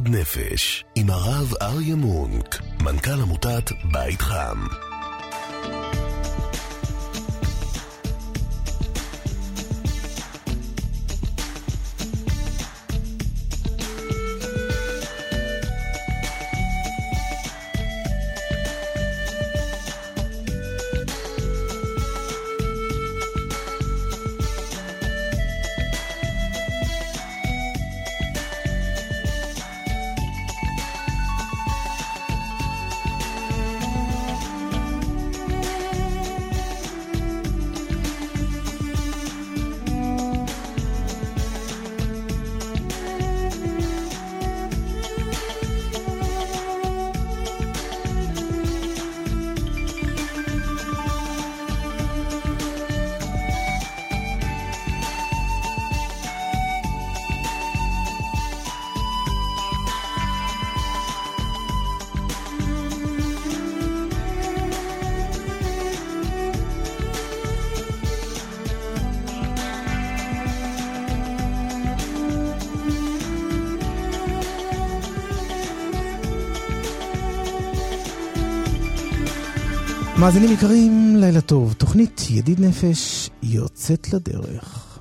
ידיד נפש עם הרב אריה מונק, מנכ"ל עמותת בית חם. מאזינים יקרים, לילה טוב. תוכנית ידיד נפש יוצאת לדרך.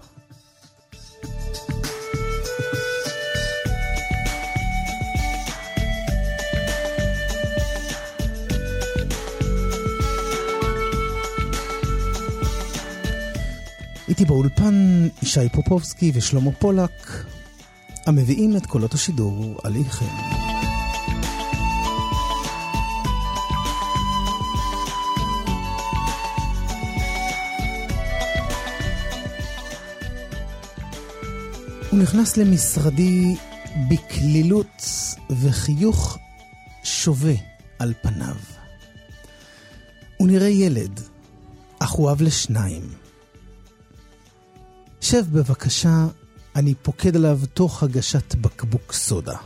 איתי באולפן ישי פופובסקי ושלמה פולק, המביאים את קולות השידור עליכם. הוא נכנס למשרדי בכלילות וחיוך שווה על פניו. הוא נראה ילד, אך הוא אב לשניים. שב בבקשה, אני פוקד עליו תוך הגשת בקבוק סודה.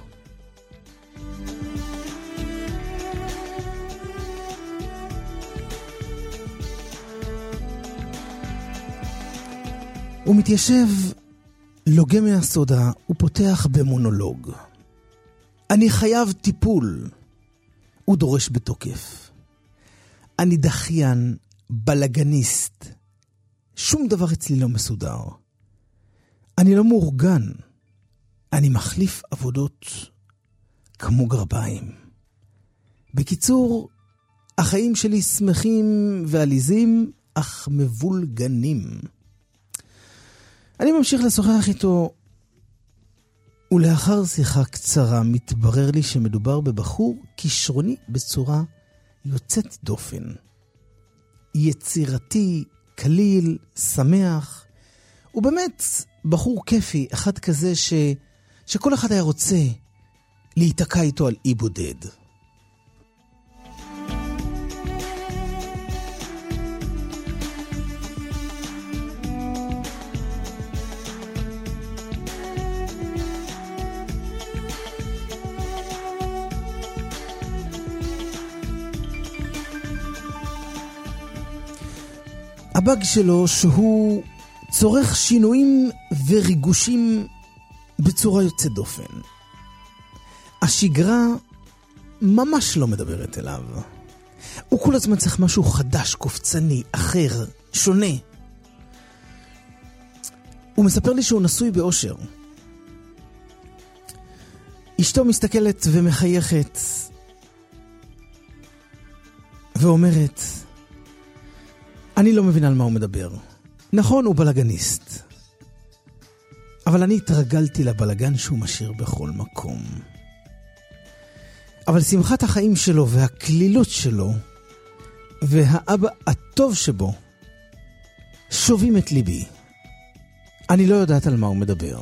הוא מתיישב, לוגה מהסודה, הוא פותח במונולוג. אני חייב טיפול. הוא דורש בתוקף. אני דחיין, בלגניסט. שום דבר אצלי לא מסודר. אני לא מאורגן. אני מחליף עבודות כמו גרביים. בקיצור, החיים שלי שמחים ועליזים, אך מבולגנים. אני ממשיך לשוחח איתו, ולאחר שיחה קצרה מתברר לי שמדובר בבחור כישרוני בצורה יוצאת דופן. יצירתי, קליל, שמח, ובאמת בחור כיפי, אחד כזה שכל אחד היה רוצה להיתקע איתו על אי בודד. הבאג שלו שהוא צורך שינויים וריגושים בצורה יוצאת דופן. השגרה ממש לא מדברת אליו. הוא כל הזמן צריך משהו חדש, קופצני, אחר, שונה. הוא מספר לי שהוא נשוי באושר. אשתו מסתכלת ומחייכת ואומרת, אני לא מבין על מה הוא מדבר. נכון, הוא בלגניסט. אבל אני התרגלתי לבלגן שהוא משאיר בכל מקום. אבל שמחת החיים שלו והכלילות שלו והאבא הטוב שבו שובים את ליבי. אני לא יודעת על מה הוא מדבר.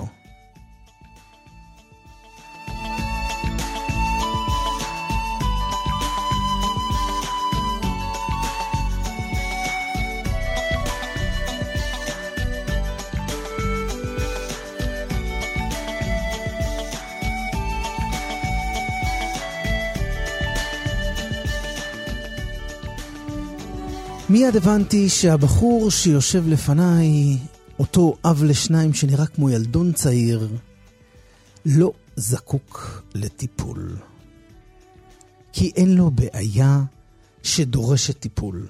מיד הבנתי שהבחור שיושב לפניי, אותו אב לשניים שנראה כמו ילדון צעיר, לא זקוק לטיפול. כי אין לו בעיה שדורשת טיפול.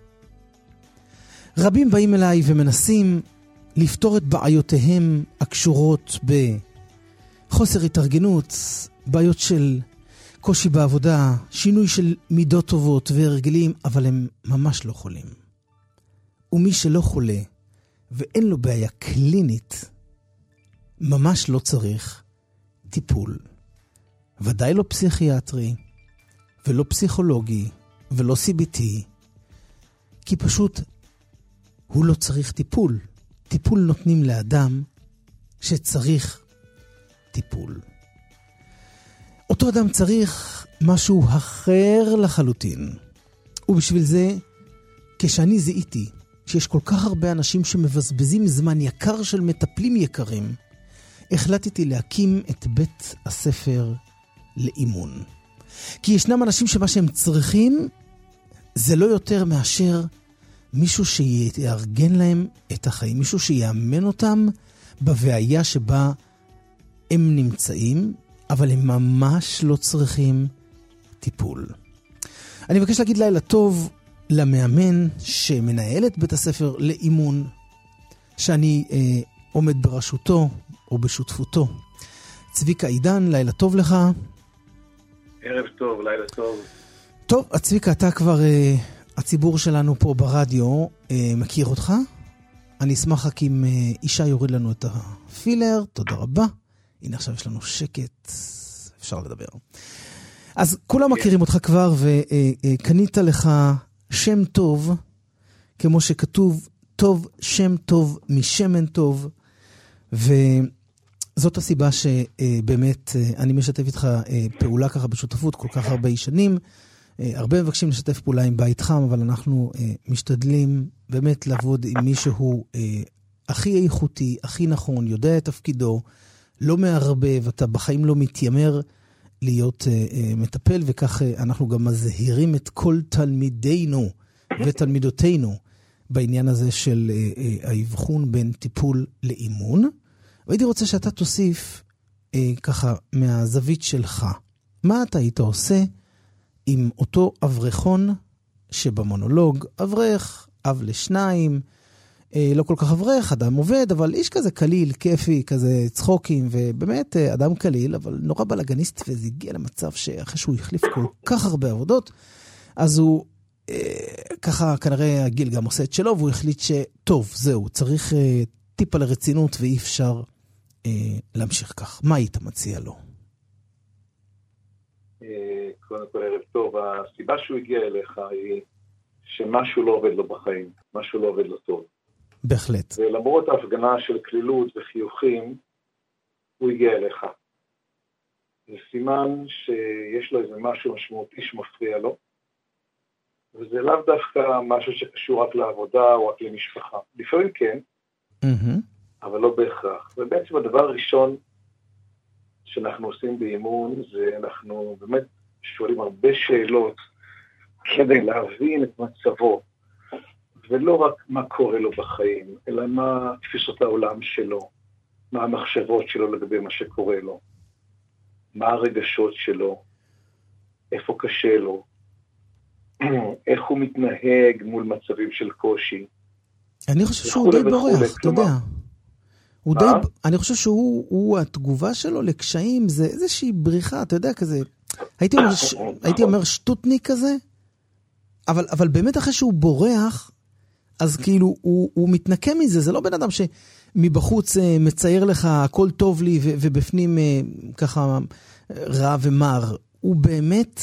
רבים באים אליי ומנסים לפתור את בעיותיהם הקשורות בחוסר התארגנות, בעיות של קושי בעבודה, שינוי של מידות טובות והרגלים, אבל הם ממש לא חולים. ומי שלא חולה ואין לו בעיה קלינית, ממש לא צריך טיפול. ודאי לא פסיכיאטרי, ולא פסיכולוגי, ולא CBT, כי פשוט הוא לא צריך טיפול. טיפול נותנים לאדם שצריך טיפול. אותו אדם צריך משהו אחר לחלוטין. ובשביל זה, כשאני זיהיתי שיש כל כך הרבה אנשים שמבזבזים זמן יקר של מטפלים יקרים, החלטתי להקים את בית הספר לאימון. כי ישנם אנשים שמה שהם צריכים זה לא יותר מאשר מישהו שיארגן להם את החיים, מישהו שיאמן אותם בבעיה שבה הם נמצאים, אבל הם ממש לא צריכים טיפול. אני מבקש להגיד לילה טוב למאמן שמנהל את בית הספר לאימון, שאני עומד בראשותו או בשותפותו. צביקה עידן, לילה טוב לך. ערב טוב, לילה טוב. טוב, צביקה, אתה כבר, הציבור שלנו פה ברדיו מכיר אותך. אני אשמח רק אם אישה יוריד לנו את הפילר. תודה רבה. הנה עכשיו יש לנו שקט, אפשר לדבר. אז כולם מכירים אותך כבר, וקנית לך שם טוב, כמו שכתוב, טוב שם טוב משמן טוב, וזאת הסיבה שבאמת אני משתף איתך פעולה ככה בשותפות כל כך הרבה שנים. הרבה מבקשים לשתף פעולה עם בית חם, אבל אנחנו משתדלים באמת לעבוד עם מישהו הכי איכותי, הכי נכון, יודע את תפקידו, לא מערבב, אתה בחיים לא מתיימר להיות מטפל, וכך אנחנו גם מזהירים את כל תלמידינו ותלמידותינו בעניין הזה של האבחון בין טיפול לאימון. והייתי רוצה שאתה תוסיף ככה מהזווית שלך. מה אתה היית עושה עם אותו אברכון שבמונולוג, אברך, אב לשניים, לא כל כך אברך, אדם עובד, אבל איש כזה קליל, כיפי, כזה צחוקים, ובאמת אדם קליל, אבל נורא בלגניסט, וזה הגיע למצב שאחרי שהוא החליף כל כך הרבה עבודות, אז הוא ככה כנראה הגיל גם עושה את שלו, והוא החליט שטוב, זהו, צריך טיפה לרצינות, ואי אפשר להמשיך כך. מה היית מציע לו? קודם כל ערב טוב, הסיבה שהוא הגיע אליך היא שמשהו לא עובד לו בחיים, משהו לא עובד לו טוב. בהחלט. ולמרות ההפגנה של כלילות וחיוכים, הוא הגיע אליך. זה סימן שיש לו איזה משהו משמעותי שמפריע לו, וזה לאו דווקא משהו שקשור רק לעבודה או רק למשפחה. לפעמים כן, אבל לא בהכרח. ובעצם הדבר הראשון שאנחנו עושים באימון, זה אנחנו באמת שואלים הרבה שאלות כדי להבין את מצבו, ולא רק מה קורה לו בחיים, אלא מה תפיסות העולם שלו, מה המחשבות שלו לגבי מה שקורה לו, מה הרגשות שלו, איפה קשה לו, איך הוא מתנהג מול מצבים של קושי. אני חושב שהוא די בורח, אתה יודע. אני חושב שהוא, התגובה שלו לקשיים, זה איזושהי בריחה, אתה יודע, כזה, הייתי אומר שטוטניק כזה, אבל באמת אחרי שהוא בורח, אז כאילו הוא מתנקה מזה, זה לא בן אדם שמבחוץ מצייר לך הכל טוב לי ובפנים ככה רע ומר, הוא באמת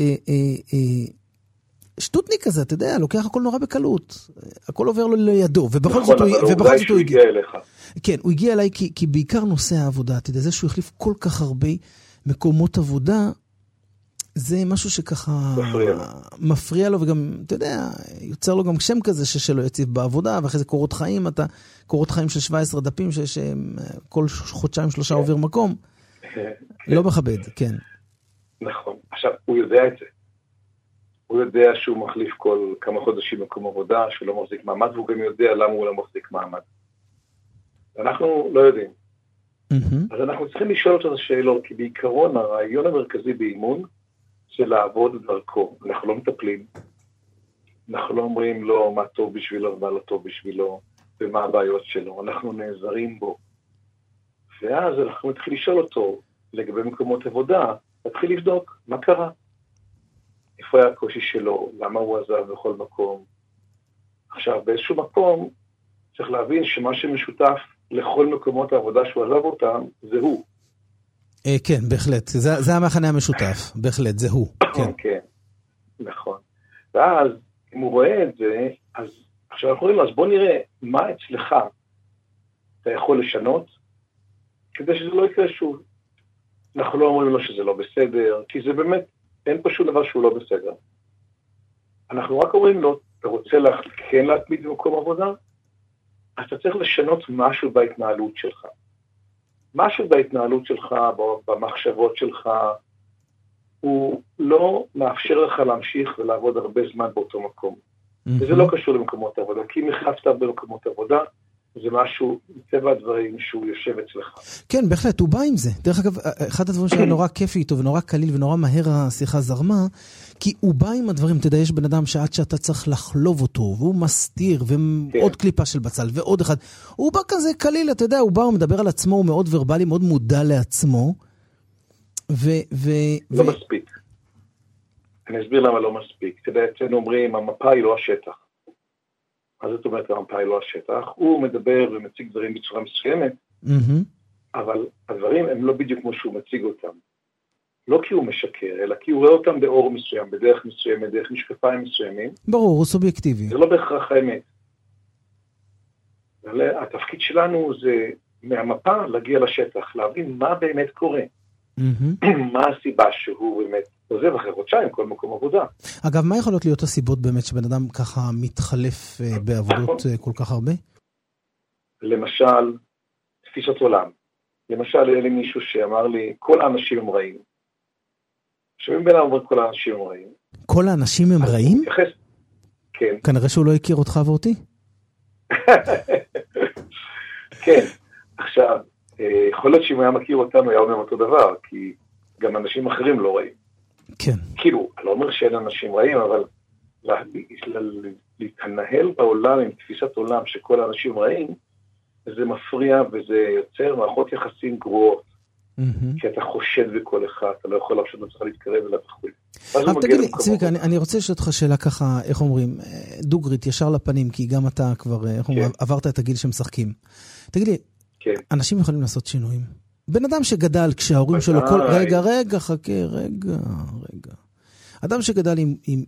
שטוטניק כזה, אתה יודע, לוקח הכל נורא בקלות, הכל עובר לו לידו, ובכל זאת הוא הגיע אליך. כן, הוא הגיע אליי כי בעיקר נושא העבודה, אתה יודע, זה שהוא החליף כל כך הרבה מקומות עבודה, זה משהו שככה מפריע לו, וגם, אתה יודע, יוצר לו גם שם כזה שלא יציב בעבודה, ואחרי זה קורות חיים, קורות חיים של 17 דפים, שכל חודשיים 3 עובר מקום, לא מכבד, כן. נכון. עכשיו, הוא יודע את זה. הוא יודע שהוא מחליף כל כמה חודשים מקום עבודה, שהוא לא מחזיק מעמד, והוא גם יודע למה הוא לא מחזיק מעמד. אנחנו לא יודעים. אז אנחנו צריכים לשאול אותו את השאלות, כי בעיקרון הרעיון המרכזי באימון זה לעבוד דרכו. אנחנו לא מטפלים, אנחנו לא אומרים לו מה טוב בשבילו ומה לא טוב בשבילו ומה הבעיות שלו, אנחנו נעזרים בו. ואז אנחנו נתחיל לשאול אותו לגבי מקומות עבודה, נתחיל לבדוק מה קרה, איפה היה הקושי שלו, למה הוא עזב בכל מקום. עכשיו, באיזשהו מקום צריך להבין שמה שמשותף לכל מקומות העבודה שהוא עזב אותם, זה הוא. כן, בהחלט. זה המחנה המשותף, בהחלט, זה הוא. כן, נכון. ואז, אם הוא רואה את זה, אז עכשיו אנחנו רואים לו, אז בוא נראה מה אצלך אתה יכול לשנות, כדי שזה לא יקרה שוב. אנחנו לא אומרים לו שזה לא בסדר, כי זה באמת, אין פה שום דבר שהוא לא בסדר. אנחנו רק אומרים לו, אתה רוצה כן להתמיד במקום עבודה? אז אתה צריך לשנות משהו בהתנהלות שלך. משהו בהתנהלות שלך, במחשבות שלך, הוא לא מאפשר לך להמשיך ולעבוד הרבה זמן באותו מקום. וזה לא קשור למקומות עבודה, כי אם החלפת הרבה מקומות עבודה, זה משהו, מטבע הדברים, שהוא יושב אצלך. כן, בהחלט, הוא בא עם זה. דרך אגב, אחד הדברים שהיה נורא כיפי איתו, ונורא קליל, ונורא מהר השיחה זרמה, כי הוא בא עם הדברים, אתה יודע, יש בן אדם שעד שאתה צריך לחלוב אותו, והוא מסתיר, ועוד קליפה של בצל, ועוד אחד. הוא בא כזה קליל, אתה יודע, הוא בא, הוא מדבר על עצמו, הוא מאוד ורבלי, מאוד מודע לעצמו. לא מספיק. אני אסביר למה לא מספיק. אתה יודע, אצלנו אומרים, המפה היא לא השטח. אז זאת אומרת, המפה היא לא השטח. הוא מדבר ומציג דברים בצורה מסוימת, אבל הדברים הם לא בדיוק כמו שהוא מציג אותם. לא כי הוא משקר, אלא כי הוא רואה אותם באור מסוים, בדרך מסוימת, בדרך משקפיים מסוימים. ברור, הוא סובייקטיבי. זה לא בהכרח האמת. התפקיד שלנו זה מהמפה להגיע לשטח, להבין מה באמת קורה. מה הסיבה שהוא באמת עוזב אחרי חודשיים כל מקום עבודה. אגב, מה יכולות להיות הסיבות באמת שבן אדם ככה מתחלף בעבודות כל כך הרבה? למשל, תפיסות עולם. למשל, היה לי מישהו שאמר לי, כל האנשים הם רעים. שומעים בין אומרים כל האנשים הם רעים. כל האנשים הם רעים? כן. כנראה שהוא לא הכיר אותך ואותי. כן. עכשיו, יכול להיות שאם הוא היה מכיר אותנו, היה אומר אותו דבר, כי גם אנשים אחרים לא רעים. כן. כאילו, אני לא אומר שאין אנשים רעים, אבל להתנהל בעולם עם תפיסת עולם שכל האנשים רעים, זה מפריע וזה יוצר מערכות יחסים גרועות. כי אתה חושד בכל אחד, אתה לא יכול להרשות לך להתקרב אליו וכו'. אבל תגיד לי, צביקה, אני רוצה לשאול אותך שאלה ככה, איך אומרים, דוגרית, ישר לפנים, כי גם אתה כבר עברת את הגיל שמשחקים. תגיד לי, אנשים יכולים לעשות שינויים. בן אדם שגדל כשההורים שלו כל... רגע, חכה, רגע. אדם שגדל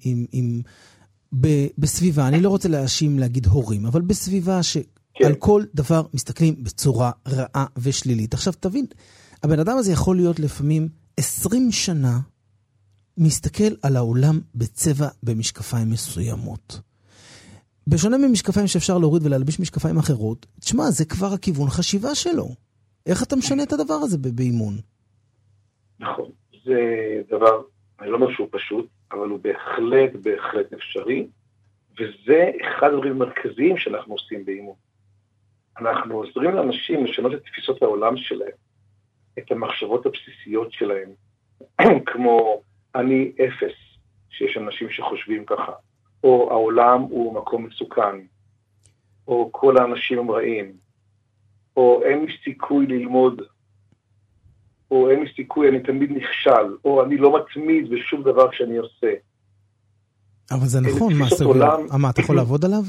בסביבה, אני לא רוצה להגיד הורים, אבל בסביבה שעל כל דבר מסתכלים בצורה רעה ושלילית. עכשיו תבין, הבן אדם הזה יכול להיות לפעמים 20 שנה מסתכל על העולם בצבע במשקפיים מסוימות. בשונה ממשקפיים שאפשר להוריד ולהלביש משקפיים אחרות, תשמע, זה כבר הכיוון חשיבה שלו. איך אתה משנה את הדבר הזה באימון? נכון, זה דבר, אני לא אומר שהוא פשוט, אבל הוא בהחלט אפשרי, וזה אחד הדברים המרכזיים שאנחנו עושים באימון. אנחנו עוזרים לאנשים לשנות את תפיסות העולם שלהם, את המחשבות הבסיסיות שלהם, כמו אני אפס, שיש אנשים שחושבים ככה, או העולם הוא מקום מסוכן, או כל האנשים הם רעים, או אין לי סיכוי ללמוד, או אין לי סיכוי, אני תמיד נכשל, או אני לא מתמיד בשום דבר שאני עושה. אבל זה נכון, מה, אתה יכול לעבוד עליו?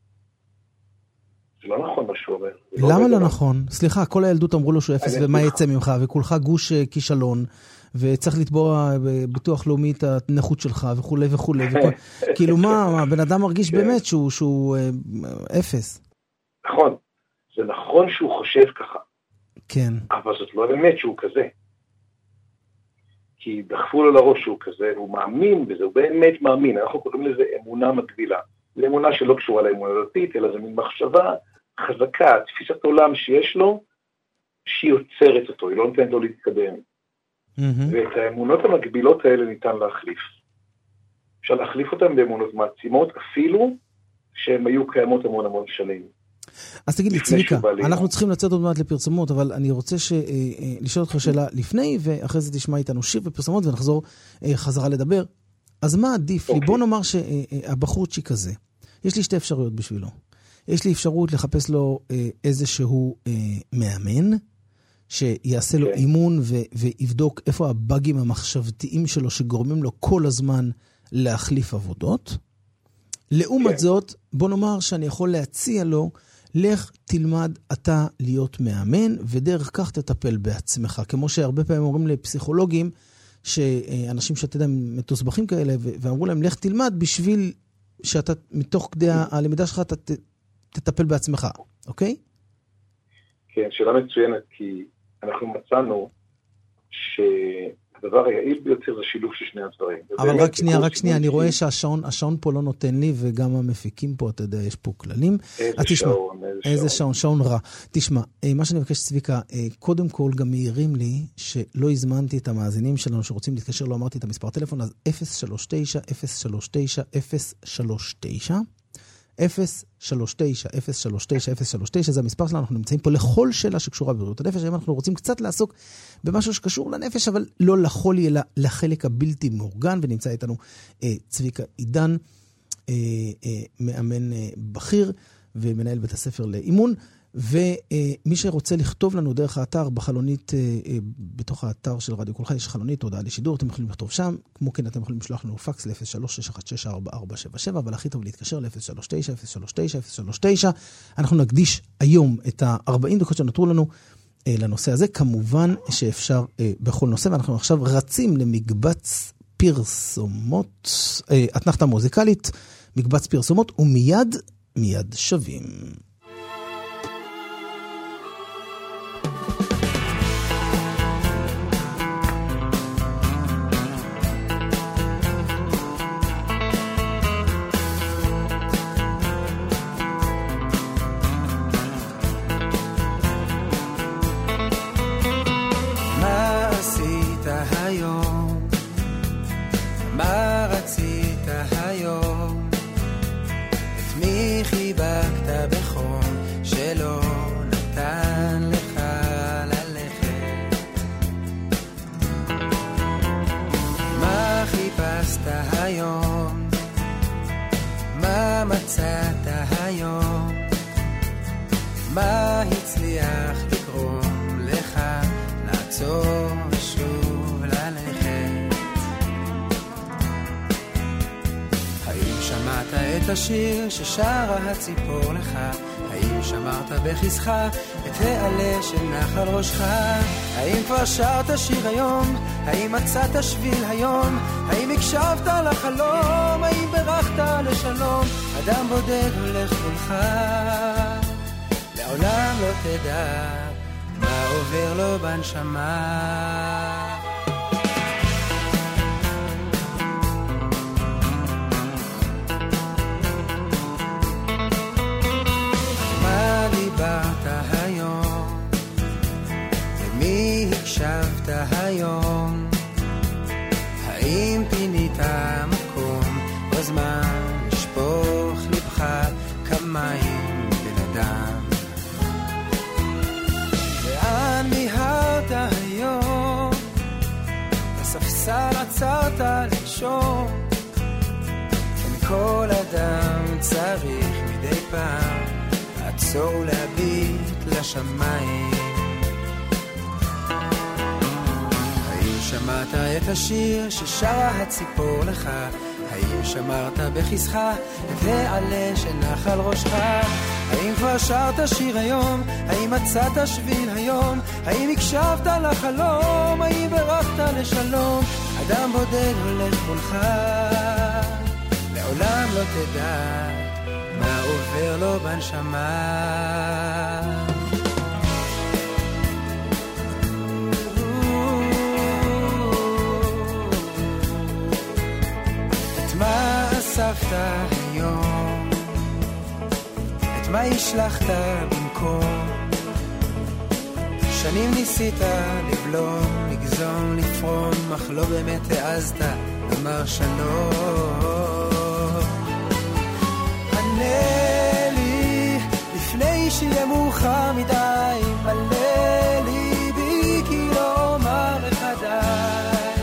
זה לא נכון מה שהוא אומר. למה לא נכון? סליחה, כל הילדות אמרו לו שהוא אפס ומה יצא ממך, וכולך גוש כישלון, וצריך לתבוע בביטוח לאומי את הנכות שלך וכו' וכו'. כאילו מה, בן אדם מרגיש באמת שהוא אפס. נכון, זה נכון שהוא חושב ככה. כן. אבל זאת לא באמת שהוא כזה. כי דחפו לו לראש שהוא כזה, והוא מאמין בזה, הוא באמת מאמין. אנחנו קוראים לזה אמונה מקבילה. זו אמונה שלא קשורה לאמונה דתית, אלא זו מין מחשבה חזקה, תפיסת עולם שיש לו, שהיא יוצרת אותו, היא לא נותנת לו להתקדם. ואת האמונות המקבילות האלה ניתן להחליף. אפשר להחליף אותן באמונות מעצימות, אפילו שהן היו קיימות המון שנים. אז תגיד לי, צביקה, אנחנו צריכים לצאת עוד מעט לפרסומות, אבל אני רוצה לשאול אותך שאלה לפני, ואחרי זה תשמע איתנו שיר ופרסומות, ונחזור חזרה לדבר. אז מה עדיף לי? בוא נאמר שהבחורצ'יק הזה, יש לי שתי אפשרויות בשבילו. יש לי אפשרות לחפש לו איזשהו מאמן, שיעשה לו אימון ויבדוק איפה הבאגים המחשבתיים שלו, שגורמים לו כל הזמן להחליף עבודות. לעומת זאת, בוא נאמר שאני יכול להציע לו, לך תלמד אתה להיות מאמן, ודרך כך תטפל בעצמך. כמו שהרבה פעמים אומרים לפסיכולוגים, שאנשים שאתה יודע, מתוסבכים כאלה, ואמרו להם, לך תלמד בשביל שאתה, מתוך כדי הלמידה שלך, אתה תטפל בעצמך, אוקיי? כן, שאלה מצוינת, כי אנחנו מצאנו שהדבר היעיל ביותר זה שילוב של שני הדברים. אבל רק שנייה, אני רואה שהשעון פה לא נותן לי, וגם המפיקים פה, אתה יודע, יש פה כללים. איזה שעון, שעון רע. תשמע, מה שאני מבקש, צביקה, קודם כל גם מעירים לי, שלא הזמנתי את המאזינים שלנו שרוצים להתקשר, לא אמרתי את המספר טלפון, אז 039-039-039, 039-039-039, זה המספר שלנו, אנחנו נמצאים פה לכל שאלה שקשורה בבריאות הנפש, היום אנחנו רוצים קצת לעסוק במשהו שקשור לנפש, אבל לא לחולי, אלא לחלק הבלתי מאורגן, ונמצא איתנו צביקה עידן, מאמן בכיר, ומנהל בית הספר לאימון, ומי שרוצה לכתוב לנו דרך האתר, בחלונית, בתוך האתר של רדיו קול חי, יש חלונית, הודעה לשידור, אתם יכולים לכתוב שם, כמו כן אתם יכולים לשלוח לנו פקס ל-03-616-4477, אבל הכי טוב להתקשר ל-039-039-039, אנחנו נקדיש היום את ה-40 דקות שנותרו לנו לנושא הזה, כמובן שאפשר בכל נושא, ואנחנו עכשיו רצים למקבץ פרסומות, אתנחתה מוזיקלית, מקבץ פרסומות, ומיד שווים. השיר ששרה הציפור לך, האם שמרת בכיסך את העלה של נחל ראשך? האם כבר שרת שיר היום? האם מצאת שביל היום? האם הקשבת לחלום? האם ברחת לשלום? אדם בודד הולך מולך, לעולם לא תדע מה עובר לו בנשמה. הקשבת היום? האם פינית מקום בזמן לשפוך לבך כמים בן אדם? לאן מיהרת היום? בספסל עצרת לנשום? כן, כל אדם צריך מדי פעם לעצור ולהביט לשמיים. שמעת את השיר ששרה הציפור לך? האם שמרת בכיסך את העלה של נחל ראשך? האם כבר שרת שיר היום? האם מצאת שביל היום? האם הקשבת לחלום? האם ברחת לשלום? אדם בודד הולך מולך, לעולם לא תדע מה עובר לו בנשמה. מה אספת היום? את מה השלחת במקום? שנים ניסית לבלום, לגזום, לפרום, אך לא באמת העזת לומר שלום. ענה לי לפני שיהיה מאוחר מדי, מלא ליבי כי לא אומר לך די,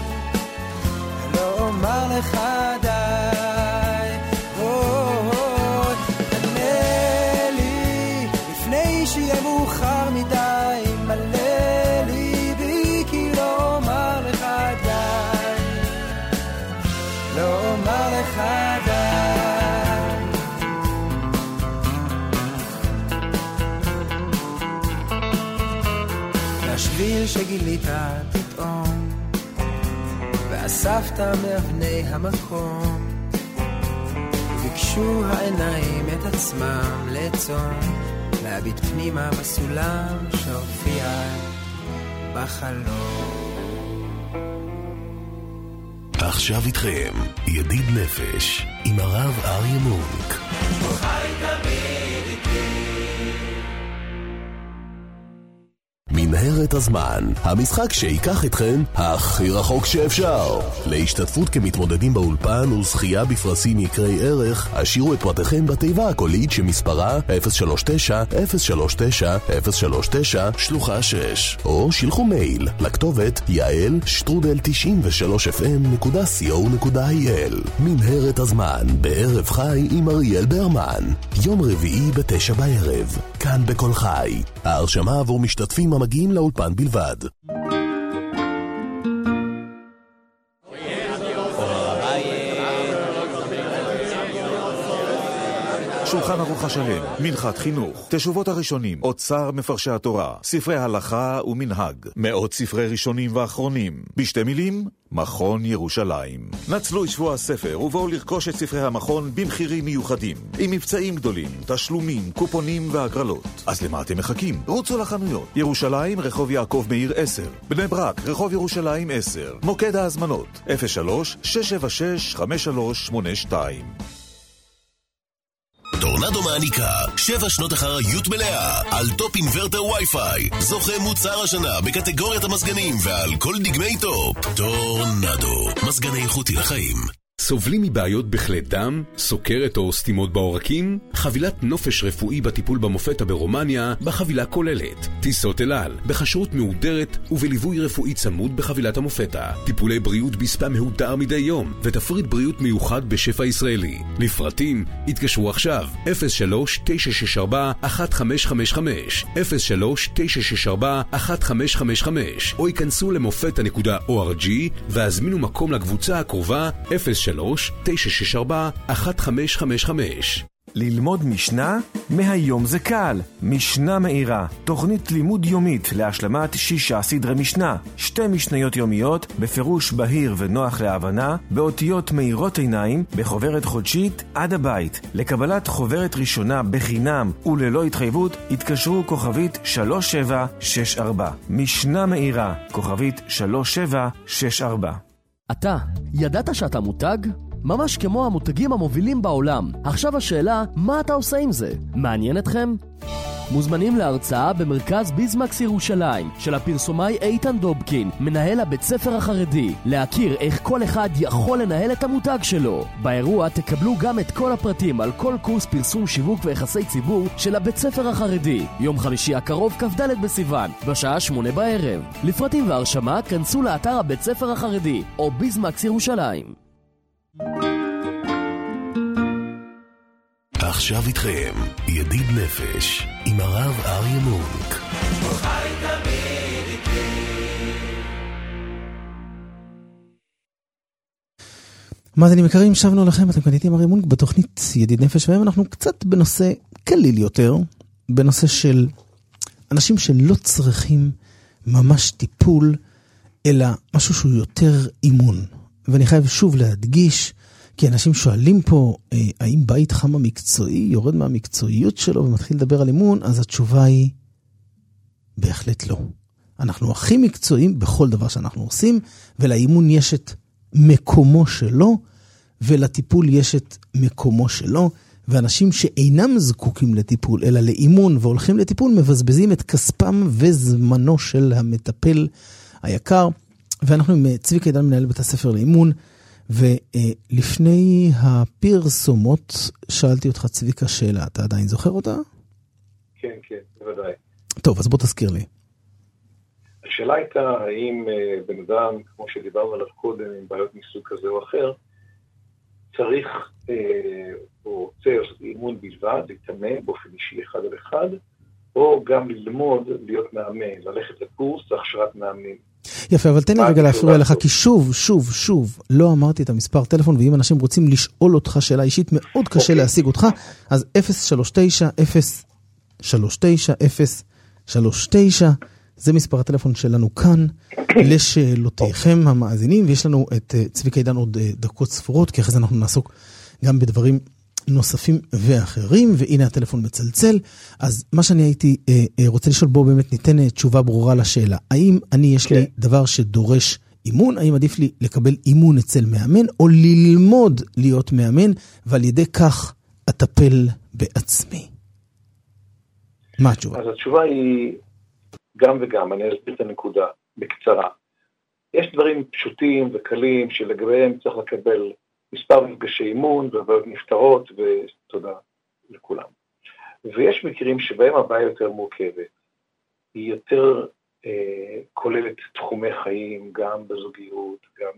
לא אומר לך די. ענה לי לפני שיהיה מאוחר מדי, מלא ליבי כי לא אומר לך די, לא אומר לך די. השביל שגילית פתאום ואספת מאבני המקום, ביקשו העיניים את עצמם לעצום, להביט פנימה בסולם שהופיע בחלום. עכשיו איתכם ידיד נפש עם הרב אריה מונק. חי תמיד איתי. מנהרת הזמן, המשחק שיקח אתכם הכי רחוק שאפשר. להשתתפות כמתמודדים באולפן וזכייה בפרסים יקרי ערך, השאירו את פרטיכם בתיבה הקולית שמספרה 039-039-039 שלוחה 6, או שילחו מייל לכתובת yael@strudel90fm.co.il. מנהרת הזמן בערב חי עם אריאל ברמן, יום רביעי ב9 בערב, כאן בכל חי. ההרשמה עבור משתתפים המגיעים לאולפן בלבד. שולחן ערוך השלם, מנחת חינוך, תשובות הראשונים, אוצר מפרשי התורה, ספרי הלכה ומנהג, מאות ספרי ראשונים ואחרונים, בשתי מילים, מכון ירושלים. נצלו את שבוע הספר ובואו לרכוש את ספרי המכון במחירים מיוחדים, עם מבצעים גדולים, תשלומים, קופונים והגרלות. אז למה אתם מחכים? רוצו לחנויות. ירושלים, רחוב יעקב מאיר 10, בני ברק, רחוב ירושלים 10, מוקד ההזמנות 03-676-5382. טורנדו מעניקה 7 שנות אחריות מלאה על טופ אינברטר וי-פיי, זוכה מוצר השנה בקטגוריית המזגנים ועל כל דגמי טופ. טורנדו, מזגני איכותי לחיים. סובלים מבעיות בכלי דם, סוכרת או סתימות בעורקים? חבילת נופש רפואי בטיפול במופתה ברומניה בחבילה כוללת טיסות אל על, בכשרות מהודרת ובליווי רפואי צמוד בחבילת המופתה, טיפולי בריאות בספה מהודר מדי יום ותפריט בריאות מיוחד בשפע ישראלי. לפרטים התקשרו עכשיו 03-964-1555 03-964-1555 או ייכנסו למופתה.org והזמינו מקום לקבוצה הקרובה 03-964-1555. ללמוד משנה? מהיום זה קל. משנה מאירה, תוכנית לימוד יומית להשלמת 6 סדרי משנה, 2 משניות יומיות בפירוש בהיר ונוח להבנה, באותיות מאירות עיניים, בחוברת חודשית עד הבית. לקבלת חוברת ראשונה בחינם וללא התחייבות, התקשרו כוכבית 3764. משנה מאירה, כוכבית 3764. אתה, ידעת שאתה מותג? ממש כמו המותגים המובילים בעולם. עכשיו השאלה, מה אתה עושה עם זה? מעניין אתכם? מוזמנים להרצאה במרכז ביזמקס ירושלים של הפרסומאי איתן דובקין, מנהל הבית ספר החרדי, להכיר איך כל אחד יכול לנהל את המותג שלו. באירוע תקבלו גם את כל הפרטים על כל קורס פרסום שיווק ויחסי ציבור של הבית ספר החרדי, יום חמישי הקרוב כ"ד בסיוון, בשעה 8 בערב. לפרטים והרשמה כנסו לאתר הבית ספר החרדי או ביזמקס ירושלים. עכשיו איתכם ידיד נפש עם הרב אריה מונק. חי תמיד איתי. מאזינים יקרים, שבנו לכם, אתם כאן איתי עם אריה מונק בתוכנית ידיד נפש, והיום אנחנו קצת בנושא קליל יותר, בנושא של אנשים שלא צריכים ממש טיפול, אלא משהו שהוא יותר אימון. ואני חייב שוב להדגיש, כי אנשים שואלים פה, האם בית חם המקצועי יורד מהמקצועיות שלו ומתחיל לדבר על אימון? אז התשובה היא, בהחלט לא. אנחנו הכי מקצועיים בכל דבר שאנחנו עושים, ולאימון יש את מקומו שלו, ולטיפול יש את מקומו שלו, ואנשים שאינם זקוקים לטיפול, אלא לאימון והולכים לטיפול, מבזבזים את כספם וזמנו של המטפל היקר, ואנחנו עם צביקה עידן מנהל בית הספר לאימון, ולפני הפרסומות שאלתי אותך צביקה שאלה, אתה עדיין זוכר אותה? כן, כן, בוודאי. טוב, אז בוא תזכיר לי. השאלה הייתה, האם בן אדם, כמו שדיברנו עליו קודם, עם בעיות מסוג כזה או אחר, צריך או רוצה לעשות אימון בלבד, להתאמן באופן אישי אחד על אחד, או גם ללמוד להיות מאמן, ללכת לקורס, הכשרת מאמנים. יפה, אבל תן לי רגע להפריע לך, כי שוב, לא אמרתי את המספר טלפון, ואם אנשים רוצים לשאול אותך שאלה אישית, מאוד קשה להשיג אותך, אז 039-039-039, זה מספר הטלפון שלנו כאן, לשאלותיכם המאזינים, ויש לנו את צביקה עידן עוד דקות ספורות, כי אחרי זה אנחנו נעסוק גם בדברים נוספים ואחרים, והנה הטלפון מצלצל. אז מה שאני הייתי רוצה לשאול, בו באמת ניתן תשובה ברורה לשאלה. האם יש לי דבר שדורש אימון? האם עדיף לי לקבל אימון אצל מאמן, או ללמוד להיות מאמן, ועל ידי כך אטפל בעצמי? מה התשובה? אז התשובה היא גם וגם. אני אסביר את הנקודה בקצרה. יש דברים פשוטים וקלים שלגביהם צריך לקבל מספר מפגשי אימון ובעיות נפתרות, ותודה לכולם. ויש מקרים שבהם הבעיה יותר מורכבת. היא יותר כוללת תחומי חיים, גם בזוגיות, גם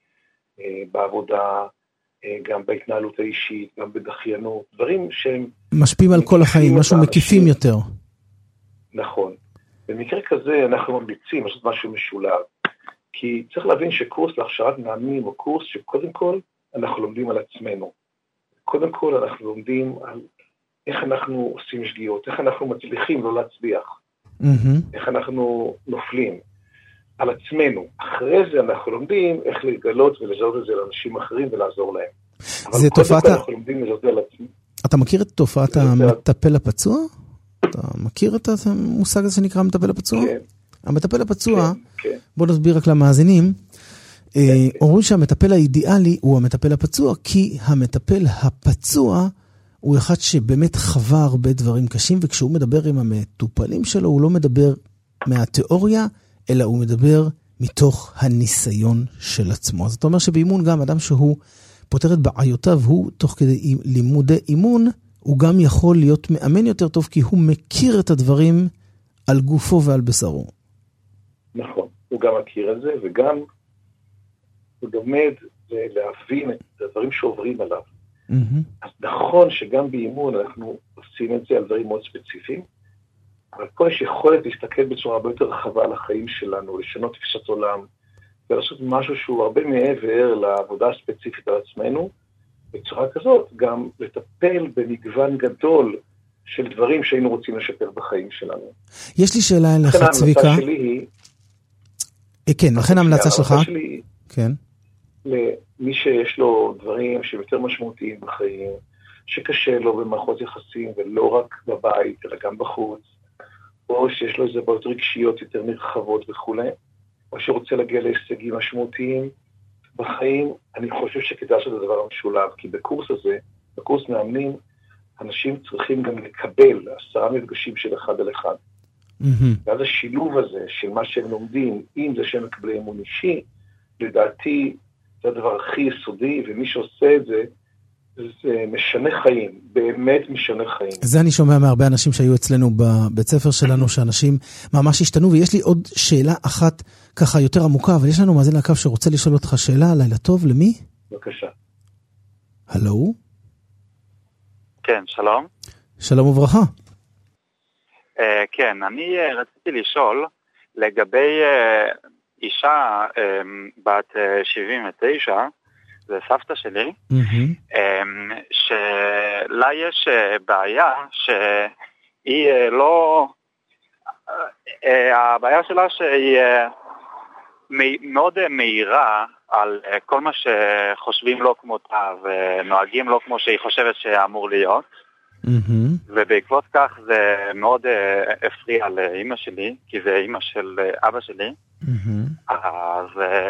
בעבודה, גם בהתנהלות האישית, גם בדחיינות, דברים שהם משפיעים על כל החיים, משהו מקיפים יותר. נכון. במקרה כזה אנחנו ממליצים לעשות משהו משולב, כי צריך להבין שקורס להכשרת מאמנים הוא קורס שקודם כל אנחנו לומדים על עצמנו. קודם כל אנחנו לומדים על איך אנחנו עושים שגיאות, איך אנחנו מצליחים לא להצליח, איך אנחנו נופלים על עצמנו. אחרי זה אנחנו לומדים איך לגלות ולזהות את זה לאנשים אחרים ולעזור להם. אבל קודם כל אנחנו לומדים לזהות על עצמנו. אתה מכיר את תופעת המטפל הפצוע? אתה מכיר את המושג הזה שנקרא המטפל הפצוע? כן. המטפל הפצוע, כן. בוא נסביר רק למאזינים, אומרים שהמטפל האידיאלי הוא המטפל הפצוע, כי המטפל הפצוע הוא אחד שבאמת חווה הרבה דברים קשים, וכשהוא מדבר עם המטופלים שלו, הוא לא מדבר מהתיאוריה, אלא הוא מדבר מתוך הניסיון של עצמו. זאת אומרת שבאימון גם אדם שהוא פותר את בעיותיו, הוא תוך כדי לימודי אימון, הוא גם יכול להיות מאמן יותר טוב, כי הוא מכיר את הדברים על גופו ועל בשרו. נכון, הוא גם מכיר את זה, וגם הוא לומד להבין את הדברים שעוברים עליו. אז נכון שגם באימון אנחנו עושים את זה על דברים מאוד ספציפיים, אבל פה יש יכולת להסתכל בצורה הרבה יותר רחבה על החיים שלנו, לשנות תפיסת עולם, ולעשות משהו שהוא הרבה מעבר לעבודה הספציפית על עצמנו, בצורה כזאת גם לטפל במגוון גדול של דברים שהיינו רוצים לשפר בחיים שלנו. יש לי שאלה אליך, צביקה. ההמלצה שלי היא... כן, לכן ההמלצה שלך? כן. למי שיש לו דברים שהם יותר משמעותיים בחיים, שקשה לו במערכות יחסים, ולא רק בבית, אלא גם בחוץ, או שיש לו איזה בעיות רגשיות יותר נרחבות וכו', או שרוצה להגיע להישגים משמעותיים בחיים, אני חושב שכדאי לעשות את הדבר המשולב, כי בקורס הזה, בקורס מאמנים, אנשים צריכים גם לקבל 10 מפגשים של אחד על אחד. ואז השילוב הזה של מה שהם לומדים, עם זה שהם מקבלים אימון אישי, לדעתי זה הדבר הכי יסודי, ומי שעושה את זה, זה משנה חיים, באמת משנה חיים. זה אני שומע מהרבה אנשים שהיו אצלנו בבית ספר שלנו, שאנשים ממש השתנו, ויש לי עוד שאלה אחת ככה יותר עמוקה, אבל יש לנו מאזין לקו שרוצה לשאול אותך שאלה, לילה טוב, למי? בבקשה. הלו? כן, שלום. שלום וברכה. כן, אני רציתי לשאול לגבי אישה בת 79, זה סבתא שלי, שלה יש בעיה שהיא לא... הבעיה שלה שהיא מאוד מהירה על כל מה שחושבים לא כמותה ונוהגים לא כמו שהיא חושבת שאמור להיות. ובעקבות כך זה מאוד הפריע לאמא שלי, כי זה אמא של אבא שלי. אז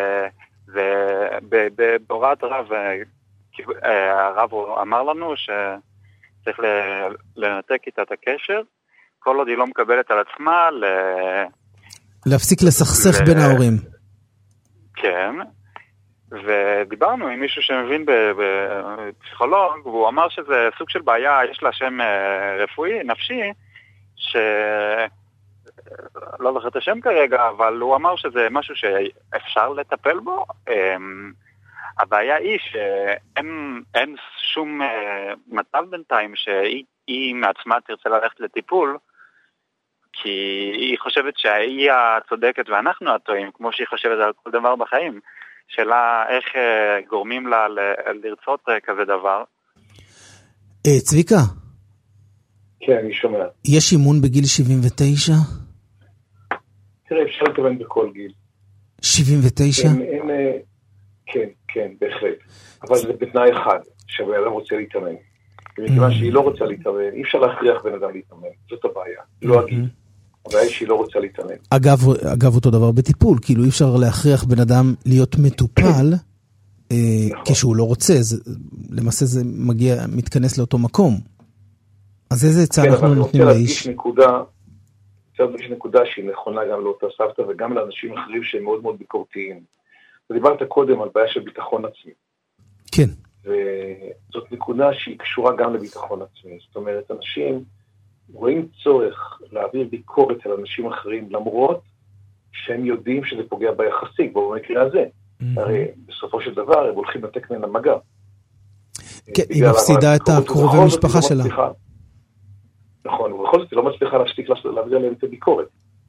בהוראת רב, הרב אמר לנו שצריך לנתק איתה את הקשר, כל עוד היא לא מקבלת על עצמה להפסיק לסכסך בין ההורים. כן. ודיברנו עם מישהו שמבין בפסיכולוג, והוא אמר שזה סוג של בעיה, יש לה שם רפואי, נפשי, לא זוכר את השם כרגע, אבל הוא אמר שזה משהו שאפשר לטפל בו. הבעיה היא שאין שום מצב בינתיים שהיא מעצמה תרצה ללכת לטיפול, כי היא חושבת שהיא הצודקת ואנחנו הטועים, כמו שהיא חושבת על כל דבר בחיים. שאלה איך גורמים לה לרצות כזה דבר. צביקה. כן, אני שומע. יש אימון בגיל 79? תראה, אפשר לכוון בכל גיל. 79? כן, בהחלט. אבל זה בתנאי אחד, שהבן רוצה להתאמן. ומכיוון שהיא לא רוצה להתאמן, אי אפשר להכריח בן אדם להתאמן. זאת הבעיה. לא הגיל. הבעיה היא שהיא לא רוצה להתאמן. אגב, אותו דבר בטיפול. כאילו אי אפשר להכריח בן אדם להיות מטופל, כשהוא לא רוצה. למעשה זה מתכנס לאותו מקום. אז איזה עצה אנחנו נותנים לאיש? יש נקודה שהיא נכונה גם לאותה סבתא וגם לאנשים אחרים שהם מאוד מאוד ביקורתיים. דיברת קודם על בעיה של ביטחון עצמי. כן. וזאת נקודה שהיא קשורה גם לביטחון עצמי. זאת אומרת, אנשים רואים צורך להעביר ביקורת על אנשים אחרים, למרות שהם יודעים שזה פוגע ביחסי, כמו במקרה הזה. הרי בסופו של דבר הם הולכים לתק מן המגע. כן, היא מפסידה את הקרובי משפחה שלה. נכון, ובכל זאת היא לא מצליחה להשתיק להעביר עליהם את הביקורת.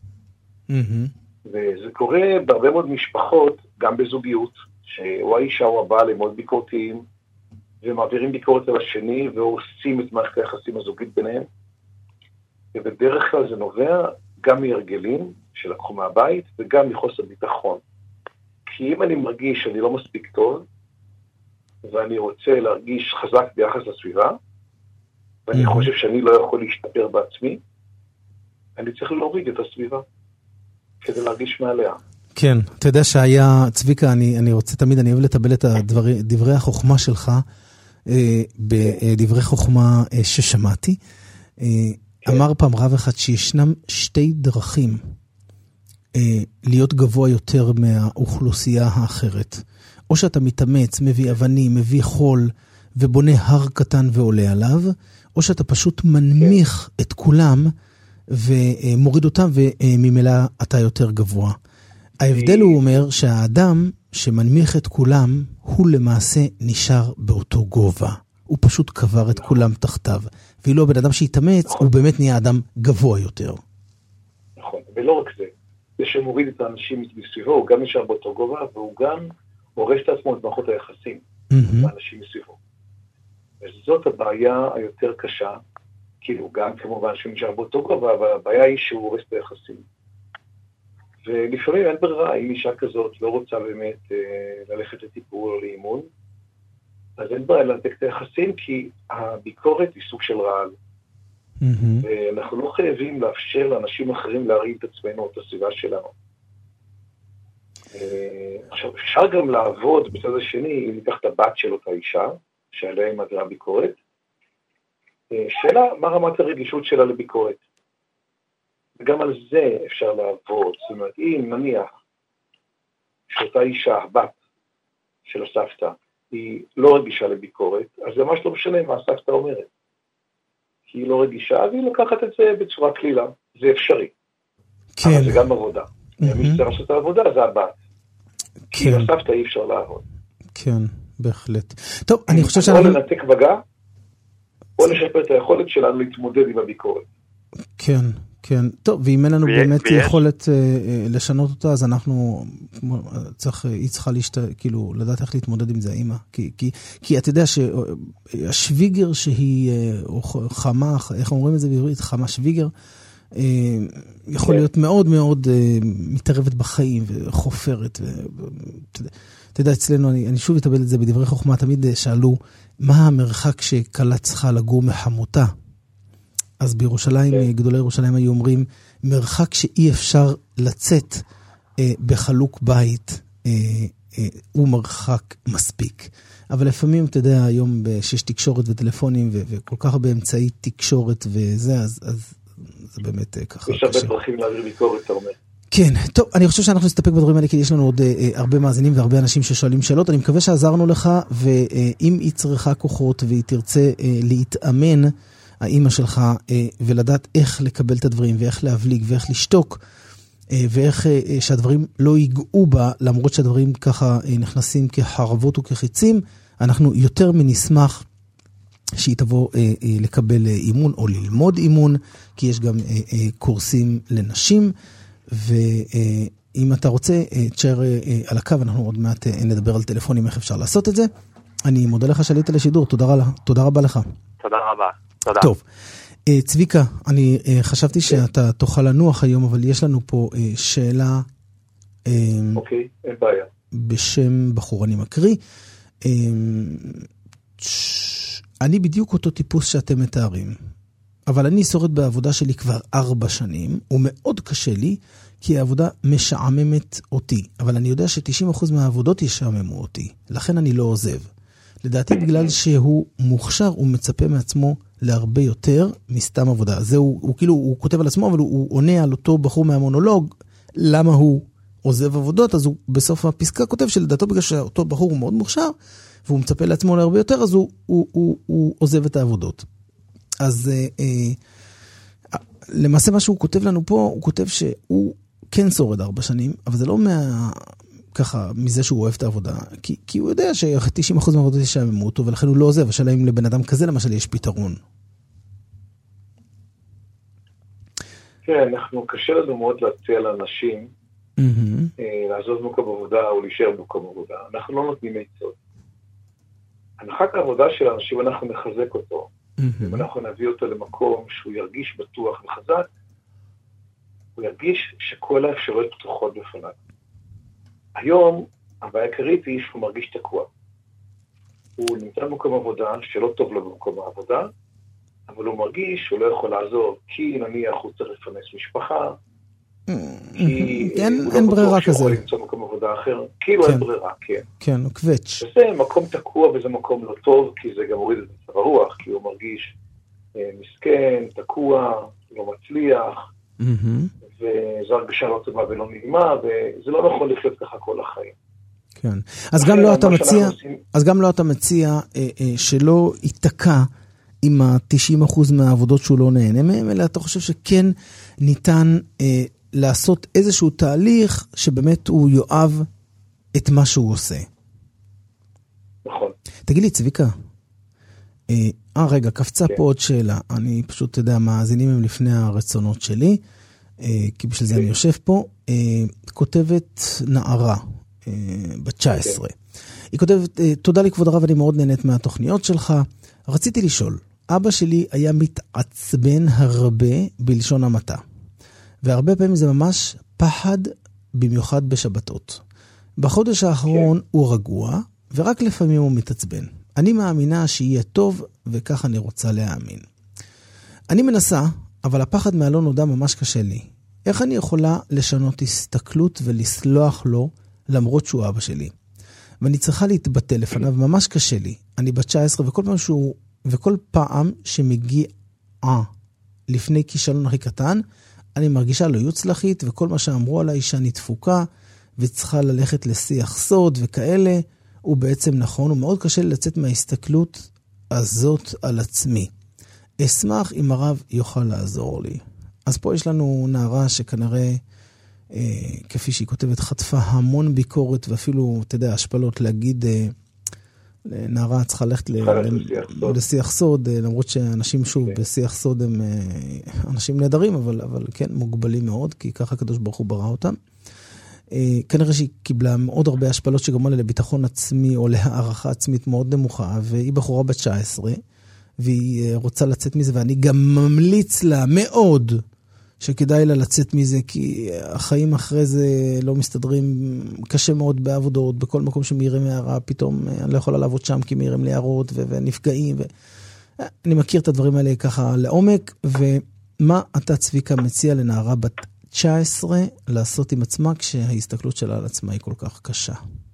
וזה קורה בהרבה מאוד משפחות, גם בזוגיות, שהוא האישה או הבעל הם מאוד ביקורתיים, ומעבירים ביקורת על השני, ועושים את מערכת היחסים הזוגית ביניהם. ובדרך כלל זה נובע גם מהרגלים שלקחו מהבית, וגם מחוסר ביטחון. כי אם אני מרגיש שאני לא מספיק טוב, ואני רוצה להרגיש חזק ביחס לסביבה, ואני חושב שאני לא יכול להשתפר בעצמי, אני צריך להוריד את הסביבה, כדי להרגיש מעליה. כן, אתה יודע שהיה, צביקה, אני רוצה תמיד, אני אוהב לטבל את דברי החוכמה שלך, בדברי חוכמה ששמעתי. אמר פעם רב אחד שישנם שתי דרכים להיות גבוה יותר מהאוכלוסייה האחרת. או שאתה מתאמץ, מביא אבנים, מביא חול, ובונה הר קטן ועולה עליו, או שאתה פשוט מנמיך את כולם, ומוריד אותם, וממילא אתה יותר גבוה. ההבדל הוא אומר שהאדם שמנמיך את כולם, הוא למעשה נשאר באותו גובה. הוא פשוט קבר את כולם תחתיו. ואילו הבן אדם שהתאמץ, הוא באמת נהיה אדם גבוה יותר. נכון, ולא רק זה. זה שמוריד את האנשים מסביבו, הוא גם נשאר באותו גובה, והוא גם הורס את עצמו את מערכות היחסים, באנשים מסביבו. וזאת הבעיה היותר קשה, כאילו גם כמובן שהוא נשאר באותו גובה, אבל הבעיה היא שהוא הורס את היחסים. ולפעמים אין ברירה, אם אישה כזאת לא רוצה באמת ללכת לטיפול או לאימון, אז אין ברירה לנתק את היחסים, כי הביקורת היא סוג של רעל. ואנחנו לא חייבים לאפשר לאנשים אחרים להרים את עצמנו או את הסביבה שלנו. עכשיו, אפשר גם לעבוד בצד השני, אם ניקח את הבת של אותה אישה, שעליה היא מעבירה ביקורת, שאלה, מה רמת הרגישות שלה לביקורת? וגם על זה אפשר לעבוד. זאת אומרת, אם נניח שאותה אישה, הבת של הסבתא, היא לא רגישה לביקורת, אז זה ממש לא משנה מה הסבתא אומרת. כי היא לא רגישה, והיא לוקחת את זה בצורה כלילה. זה אפשרי. כן. אבל זה גם עבודה. מי שצריך לעשות את העבודה זה הבת. כי הסבתא אי אפשר לעבוד. כן, בהחלט. טוב, אני חושב שאנחנו... או לנתק בגע, או לשפר את היכולת שלנו להתמודד עם הביקורת. כן, כן. טוב, ואם אין לנו באמת יכולת לשנות אותה, אז אנחנו היא צריכה כאילו לדעת איך להתמודד עם זה, האמא. כי אתה יודע שהשוויגר שהיא, או חמה, איך אומרים את זה בעברית? חמה שוויגר, יכול להיות מאוד מאוד מתערבת בחיים וחופרת. אתה יודע, אצלנו, אני שוב אתאבל את זה בדברי חוכמה, תמיד שאלו, מה המרחק שקלה צריכה לגור מחמותה? אז בירושלים, גדולי ירושלים היו אומרים, מרחק שאי אפשר לצאת בחלוק בית, הוא מרחק מספיק. אבל לפעמים, אתה יודע, היום שיש תקשורת וטלפונים, וכל כך באמצעי תקשורת וזה, אז זה באמת ככה קשה. יש הרבה דרכים להעביר ביקורת, אתה אומר. כן, טוב, אני חושב שאנחנו נסתפק בדברים האלה, כי יש לנו עוד הרבה מאזינים והרבה אנשים ששואלים שאלות. אני מקווה שעזרנו לך, ואם היא צריכה כוחות והיא תרצה להתאמן, האמא שלך, ולדעת איך לקבל את הדברים, ואיך להבליג, ואיך לשתוק, ואיך שהדברים לא ייגעו בה, למרות שהדברים ככה נכנסים כחרבות וכחיצים, אנחנו יותר מנשמח שהיא תבוא לקבל אימון או ללמוד אימון, כי יש גם קורסים לנשים, ואם אתה רוצה, תשאר על הקו, אנחנו עוד מעט נדבר על טלפונים, איך אפשר לעשות את זה. אני מודה לך שעלית לשידור, תודה רבה לך. תודה רבה, תודה. טוב, צביקה, אני חשבתי שאתה תוכל לנוח היום, אבל יש לנו פה שאלה. אוקיי, אין בעיה. בשם בחור, אני מקריא. אני בדיוק אותו טיפוס שאתם מתארים, אבל אני שורד בעבודה שלי כבר 4 שנים, ומאוד קשה לי, כי העבודה משעממת אותי, אבל אני יודע ש90% מהעבודות ישעממו אותי, לכן אני לא עוזב. לדעתי בגלל שהוא מוכשר, הוא מצפה מעצמו להרבה יותר מסתם עבודה. זה הוא כאילו, הוא כותב על עצמו, אבל הוא עונה על אותו בחור מהמונולוג, למה הוא עוזב עבודות, אז הוא בסוף הפסקה כותב שלדעתו בגלל שאותו בחור הוא מאוד מוכשר, והוא מצפה לעצמו להרבה יותר, אז הוא עוזב את העבודות. אז למעשה מה שהוא כותב לנו פה, הוא כותב שהוא כן שורד 4 שנים, אבל זה לא ככה מזה שהוא אוהב את העבודה, כי הוא יודע ש90% מהעבודות ישעממו אותו, ולכן הוא לא עוזב. השאלה אם לבן אדם כזה למשל יש פתרון. כן, קשה לנו מאוד להציע לאנשים לעזוב מקום עבודה או להישאר במקום עבודה. אנחנו לא נותנים עצות. הנחת העבודה של האנשים, אנחנו נחזק אותו. אם אנחנו נביא אותו למקום שהוא ירגיש בטוח וחזק, הוא ירגיש שכל האפשרויות פתוחות בפניו. היום, הבעיה העיקרית היא שהוא מרגיש תקוע. הוא נמצא במקום עבודה שלא טוב לו במקום העבודה, אבל הוא מרגיש שהוא לא יכול לעזור, כי נניח הוא צריך לפרנס משפחה, אין ברירה כזה. הוא יכול למצוא מקום עבודה אחר, כאילו אין ברירה, כן. כן, הוא קווץ'. וזה מקום תקוע וזה מקום לא טוב, כי זה גם מוריד את מצב הרוח, כי הוא מרגיש מסכן, תקוע, לא מצליח, וזו הרגשה לא טובה ולא נעימה, וזה לא נכון לחיות ככה כל החיים. כן. אז גם לא אתה מציע שלא ייתקע עם ה-90% מהעבודות שהוא לא נהנה מהם, אלא אתה חושב שכן ניתן לעשות איזשהו תהליך שבאמת הוא יואב את מה שהוא עושה. נכון. תגיד לי, צביקה, רגע, קפצה פה עוד שאלה. אני פשוט יודע, מאזינים הם לפני הרצונות שלי, כי בשביל זה אני יושב פה. כותבת נערה, בת 19. היא כותבת, תודה לכבוד הרב, אני מאוד נהנית מהתוכניות שלך. רציתי לשאול, אבא שלי היה מתעצבן הרבה בלשון המעטה. והרבה פעמים זה ממש פחד, במיוחד בשבתות. בחודש האחרון הוא רגוע, ורק לפעמים הוא מתעצבן. אני מאמינה שיהיה טוב, וכך אני רוצה להאמין. אני מנסה, אבל הפחד מהלא נודע ממש קשה לי. איך אני יכולה לשנות הסתכלות ולסלוח לו, למרות שהוא אבא שלי? ואני צריכה להתבטא לפניו, ממש קשה לי. אני בת 19, וכל פעם שמגיע לפני כישלון הכי קטן, אני מרגישה לא יוצלחית, וכל מה שאמרו עליי שאני דפוקה, וצריכה ללכת לשיח סוד וכאלה, הוא בעצם נכון, הוא מאוד קשה לצאת מההסתכלות הזאת על עצמי. אשמח אם הרב יוכל לעזור לי. אז פה יש לנו נערה שכנראה, כפי שהיא כותבת, חטפה המון ביקורת, ואפילו, אתה יודע, השפלות להגיד, נערה צריכה ללכת לשיח סוד, למרות שאנשים שוב בשיח סוד הם אנשים נהדרים, אבל כן, מוגבלים מאוד, כי ככה הקדוש ברוך הוא ברא אותם. כנראה שהיא קיבלה מאוד הרבה השפלות שגרמו לה לביטחון עצמי או להערכה עצמית מאוד נמוכה, והיא בחורה בת 19, והיא רוצה לצאת מזה, ואני גם ממליץ לה מאוד שכדאי לה לצאת מזה, כי החיים אחרי זה לא מסתדרים, קשה מאוד בעבודות, בכל מקום שמאירים מהערה, פתאום אני לא יכולה לעבוד שם כי מאירים לי הערות ונפגעים, אני מכיר את הדברים האלה ככה לעומק. ומה אתה, צביקה, מציע לנערה בת 19 לעשות עם עצמה כשההסתכלות שלה על עצמה היא כל כך קשה?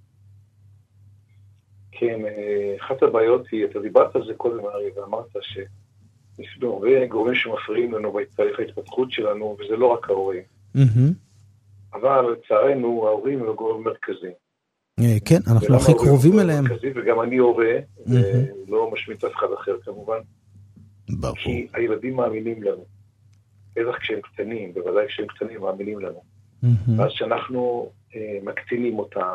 כן, אחת הבעיות היא, אתה דיברת על זה קודם, ארי, ואמרת יש הרבה גורמים שמפריעים לנו בתהליך ההתפתחות שלנו, וזה לא רק ההורים. אבל לצערנו, ההורים הם גורם מרכזי. כן, אנחנו הכי קרובים אליהם. וגם אני הורה, ולא משמיט אף אחד אחר כמובן. ברור. כי הילדים מאמינים לנו. בטח כשהם קטנים, בוודאי כשהם קטנים מאמינים לנו. ואז שאנחנו מקטינים אותם,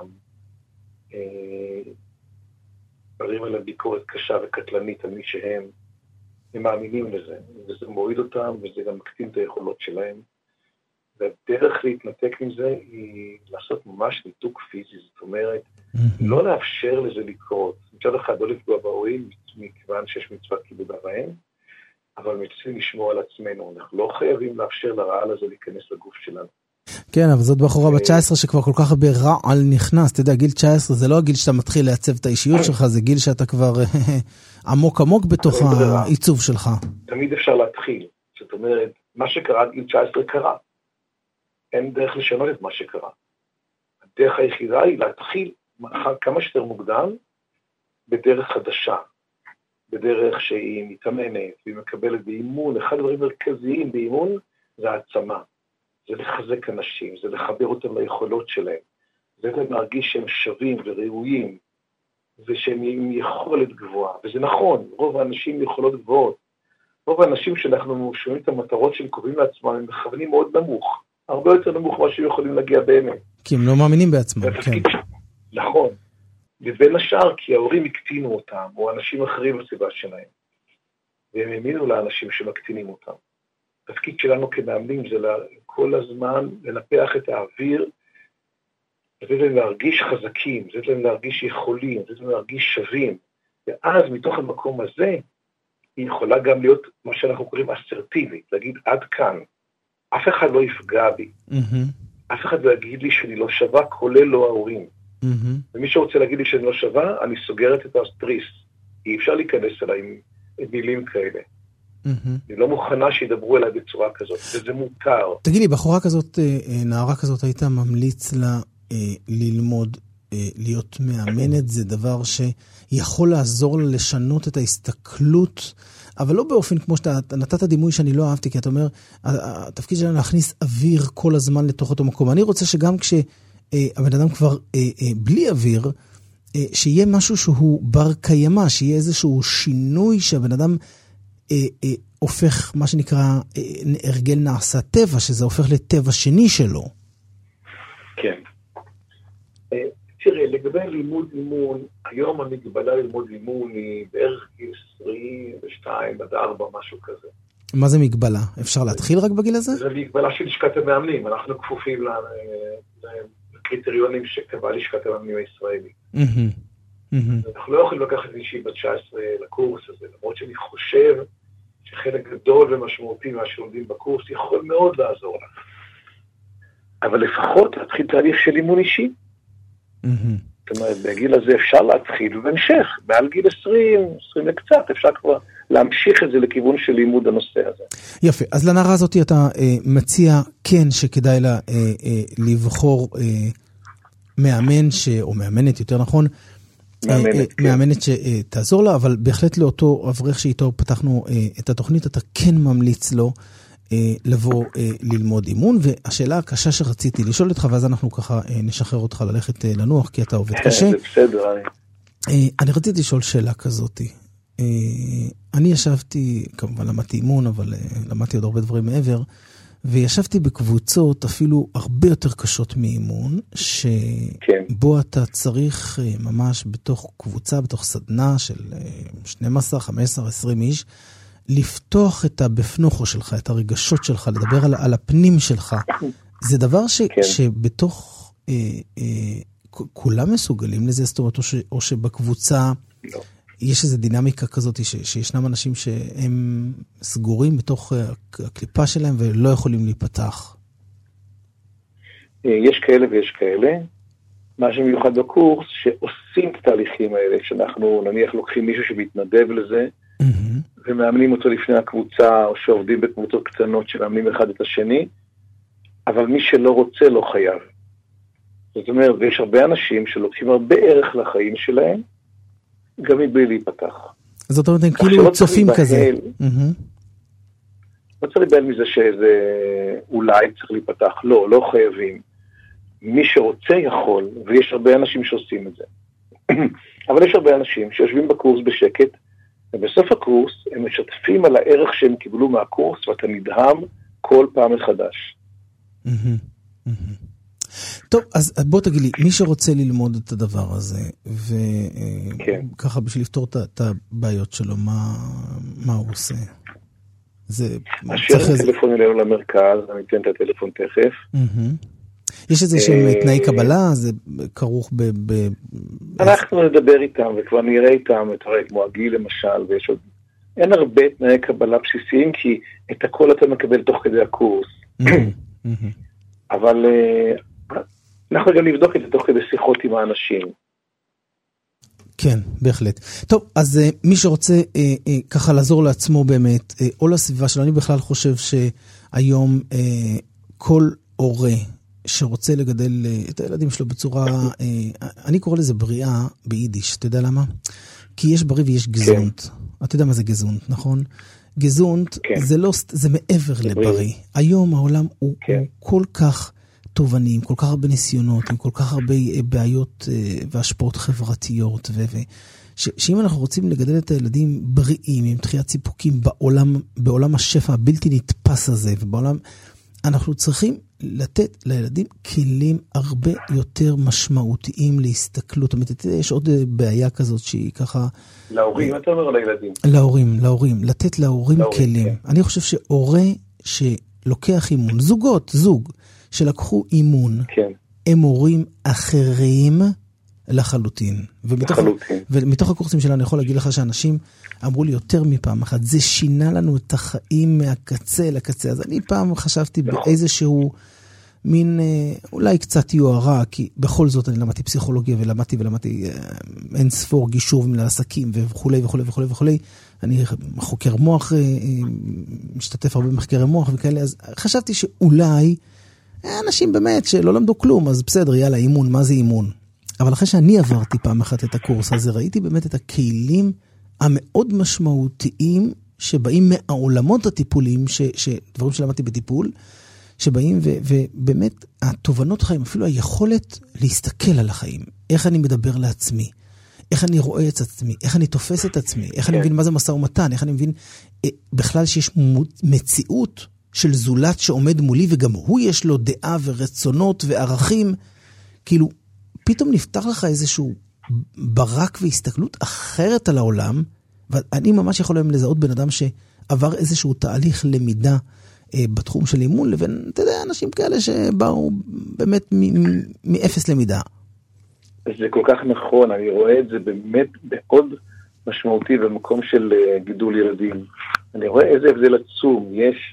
מראים עליהם ביקורת קשה וקטלנית על מי שהם, הם מאמינים לזה, וזה מוריד אותם, וזה גם מקטין את היכולות שלהם. והדרך להתנתק מזה היא לעשות ממש ניתוק פיזי, זאת אומרת, לא לאפשר לזה לקרות. מצד אחד לא לפגוע בהורים, מכיוון שיש מצוות כיבוד אב ואם, אבל מצווים לשמור על עצמנו. אנחנו לא חייבים לאפשר לרעל הזה להיכנס לגוף שלנו. כן, אבל זאת בחורה בת 19 שכבר כל כך הרבה רעל נכנס. אתה יודע, גיל 19 זה לא הגיל שאתה מתחיל לעצב את האישיות שלך, זה גיל שאתה כבר עמוק עמוק בתוך העיצוב שלך. תמיד אפשר להתחיל. זאת אומרת, מה שקרה עד גיל 19 קרה. אין דרך לשנות את מה שקרה. הדרך היחידה היא להתחיל כמה שיותר מוקדם בדרך חדשה. בדרך שהיא מתאמנת, והיא מקבלת באימון. אחד הדברים מרכזיים באימון זה העצמה. זה לחזק אנשים, זה לחבר אותם ליכולות שלהם. זה להרגיש שהם שווים וראויים, ושהם עם יכולת גבוהה. וזה נכון, רוב האנשים יכולות גבוהות. רוב האנשים שאנחנו שומעים את המטרות שהם קובעים לעצמם, הם מכוונים מאוד נמוך. הרבה יותר נמוך מה שהם יכולים להגיע באמת. כי הם לא מאמינים בעצמם, כן. נכון. ובין השאר, כי ההורים הקטינו אותם, או אנשים אחרים בסביבה שלהם. והם האמינו לאנשים שמקטינים אותם. התפקיד שלנו כמאמנים זה כל הזמן לנפח את האוויר, לתת להם להרגיש חזקים, לתת להם להרגיש יכולים, לתת להם להרגיש שווים. ואז מתוך המקום הזה, היא יכולה גם להיות מה שאנחנו קוראים אסרטיבית, להגיד עד כאן. אף אחד לא יפגע בי. אף אחד לא יגיד לי שאני לא שווה, כולל לא ההורים. ומי שרוצה להגיד לי שאני לא שווה, אני סוגרת את הסטריס. אי אפשר להיכנס אליי עם מילים כאלה. אני לא מוכנה שידברו אליי בצורה כזאת, וזה מותר. תגיד לי, בחורה כזאת, נערה כזאת, היית ממליץ לה ללמוד, להיות מאמנת, זה דבר שיכול לעזור לה לשנות את ההסתכלות, אבל לא באופן כמו שאתה נתת דימוי שאני לא אהבתי, כי אתה אומר, התפקיד שלנו להכניס אוויר כל הזמן לתוך אותו מקום. אני רוצה שגם כשהבן אדם כבר בלי אוויר, שיהיה משהו שהוא בר קיימה, שיהיה איזשהו שינוי שהבן אדם הופך, מה שנקרא, הרגל נעשה טבע, שזה הופך לטבע שני שלו. כן. תראה, לגבי לימוד אימון, היום המגבלה ללמוד אימון היא בערך גיל 22 עד 4, משהו כזה. מה זה מגבלה? אפשר להתחיל רק בגיל הזה? זה מגבלה של לשכת המאמנים, אנחנו כפופים לקריטריונים שקבעה לשכת המאמנים הישראלי. אנחנו לא יכולים לקחת מישהי בת 19 לקורס הזה, למרות שאני חושב שחלק גדול ומשמעותי מה שלומדים בקורס יכול מאוד לעזור לך. אבל לפחות להתחיל תהליך של אימון אישי. זאת אומרת, בגיל הזה אפשר להתחיל ובהמשך, מעל גיל 20 לקצת, אפשר כבר להמשיך את זה לכיוון של לימוד הנושא הזה. יפה, אז לנערה הזאת אתה מציע כן שכדאי לה לבחור מאמן, או מאמנת יותר נכון, מאמנת שתעזור לה, אבל בהחלט לאותו אברך שאיתו פתחנו את התוכנית, אתה כן ממליץ לו לבוא ללמוד אימון, והשאלה הקשה שרציתי לשאול אותך, ואז אנחנו ככה נשחרר אותך ללכת לנוח, כי אתה עובד קשה. זה בסדר. אני רציתי לשאול שאלה כזאת. אני ישבתי, כמובן למדתי אימון, אבל למדתי עוד הרבה דברים מעבר, וישבתי בקבוצות אפילו הרבה יותר קשות מאימון, שבו אתה צריך ממש בתוך קבוצה, בתוך סדנה של 12, 15, 20 איש, לפתוח את הבפנוכו שלך, את הרגשות שלך, לדבר על הפנים שלך. זה דבר שבתוך כולם מסוגלים לזה, זאת אומרת, או שבקבוצה יש איזו דינמיקה כזאת, שישנם אנשים שהם סגורים בתוך הקליפה שלהם ולא יכולים להיפתח. יש כאלה ויש כאלה. מה שמיוחד בקורס, שעושים את התהליכים האלה, שאנחנו נניח לוקחים מישהו שמתנדב לזה, ומאמנים אותו לפני הקבוצה, או שעובדים בקבוצות קטנות שמאמנים אחד את השני, אבל מי שלא רוצה לא חייב. זאת אומרת, ויש הרבה אנשים שלוקחים הרבה ערך לחיים שלהם, גם מבלי להיפתח. זאת אומרת, הם כאילו צופים כזה. לא צריך להיבהל מזה שזה אולי צריך להיפתח. לא, לא חייבים. מי שרוצה יכול, ויש הרבה אנשים שעושים את זה. אבל יש הרבה אנשים שיושבים בקורס בשקט, ובסוף הקורס הם משתפים על הערך שהם קיבלו מהקורס, ואתה נדהם כל פעם מחדש. טוב, אז בוא תגיד לי, מי שרוצה ללמוד את הדבר הזה, וככה בשביל לפתור את הבעיות שלו, מה הוא עושה? השאר הטלפון אלינו למרכז, אני אתן את הטלפון תכף. יש איזה שהם תנאי קבלה, זה כרוך אנחנו נדבר איתם, וכבר נראה איתם, כמו הגיל למשל, ויש עוד... אין הרבה תנאי קבלה בסיסיים, כי את הכל אתה מקבל תוך כדי הקורס. אבל אנחנו גם נבדוק את זה תוך כדי שיחות עם האנשים. כן, בהחלט. טוב, אז מי שרוצה ככה לעזור לעצמו באמת, או לסביבה שלו, אני בכלל חושב שהיום כל הורה שרוצה לגדל את הילדים שלו בצורה, אני קורא לזה בריאה ביידיש, אתה יודע למה? כי יש בריא ויש גזונט. אתה יודע מה זה גזונט, נכון? גזונט זה מעבר לבריא. היום העולם הוא כל כך תובנים, כל כך הרבה ניסיונות, עם כל כך הרבה בעיות והשפעות חברתיות, שאם אנחנו רוצים לגדל את הילדים בריאים, עם תחיית סיפוקים בעולם השפע הבלתי נתפס הזה, ובעולם, אנחנו צריכים לתת לילדים כלים הרבה יותר משמעותיים להסתכלות. זאת אומרת, יש עוד בעיה כזאת שהיא ככה... להורים, אתה אומר לילדים? להורים. לתת להורים כלים. אני חושב שהורה שלוקח אימון, זוג, שלקחו אימון, הם הורים אחרים לחלוטין. ומתוך הקורסים שלנו אני יכול להגיד לך שאנשים אמרו לי יותר מפעם אחת, זה שינה לנו את החיים מהקצה לקצה. אז אני פעם חשבתי באיזשהו מין, אולי קצת יוערה, כי בכל זאת אני למדתי פסיכולוגיה ולמדתי אין ספור גישור ומנהל עסקים וכו'. אני חוקר מוח, משתתף הרבה במחקרי מוח וכאלה, אז חשבתי שאולי אנשים באמת שלא למדו כלום, אז בסדר, יאללה, אימון, מה זה אימון? אבל אחרי שאני עברתי פעם אחת את הקורס הזה, ראיתי באמת את הכלים המאוד משמעותיים שבאים מהעולמות הטיפוליים, דברים שלמדתי בטיפול, שבאים ובאמת התובנות חיים, אפילו היכולת להסתכל על החיים, איך אני מדבר לעצמי, איך אני רואה את עצמי, איך אני תופס את עצמי, איך אני מבין מה זה משא ומתן, איך אני מבין בכלל שיש מציאות של זולת שעומד מולי, וגם הוא יש לו דעה ורצונות וערכים, כאילו פתאום נפתח לך איזשהו ברק והסתכלות אחרת על העולם, ואני ממש יכול להם לזהות בן אדם שעבר איזשהו תהליך למידה בתחום של אימון, לבין, אתה יודע, אנשים כאלה שבאו באמת מאפס למידה. זה כל כך נכון, אני רואה את זה באמת מאוד משמעותי במקום של גידול ילדים. אני רואה איזה הבדל עצום יש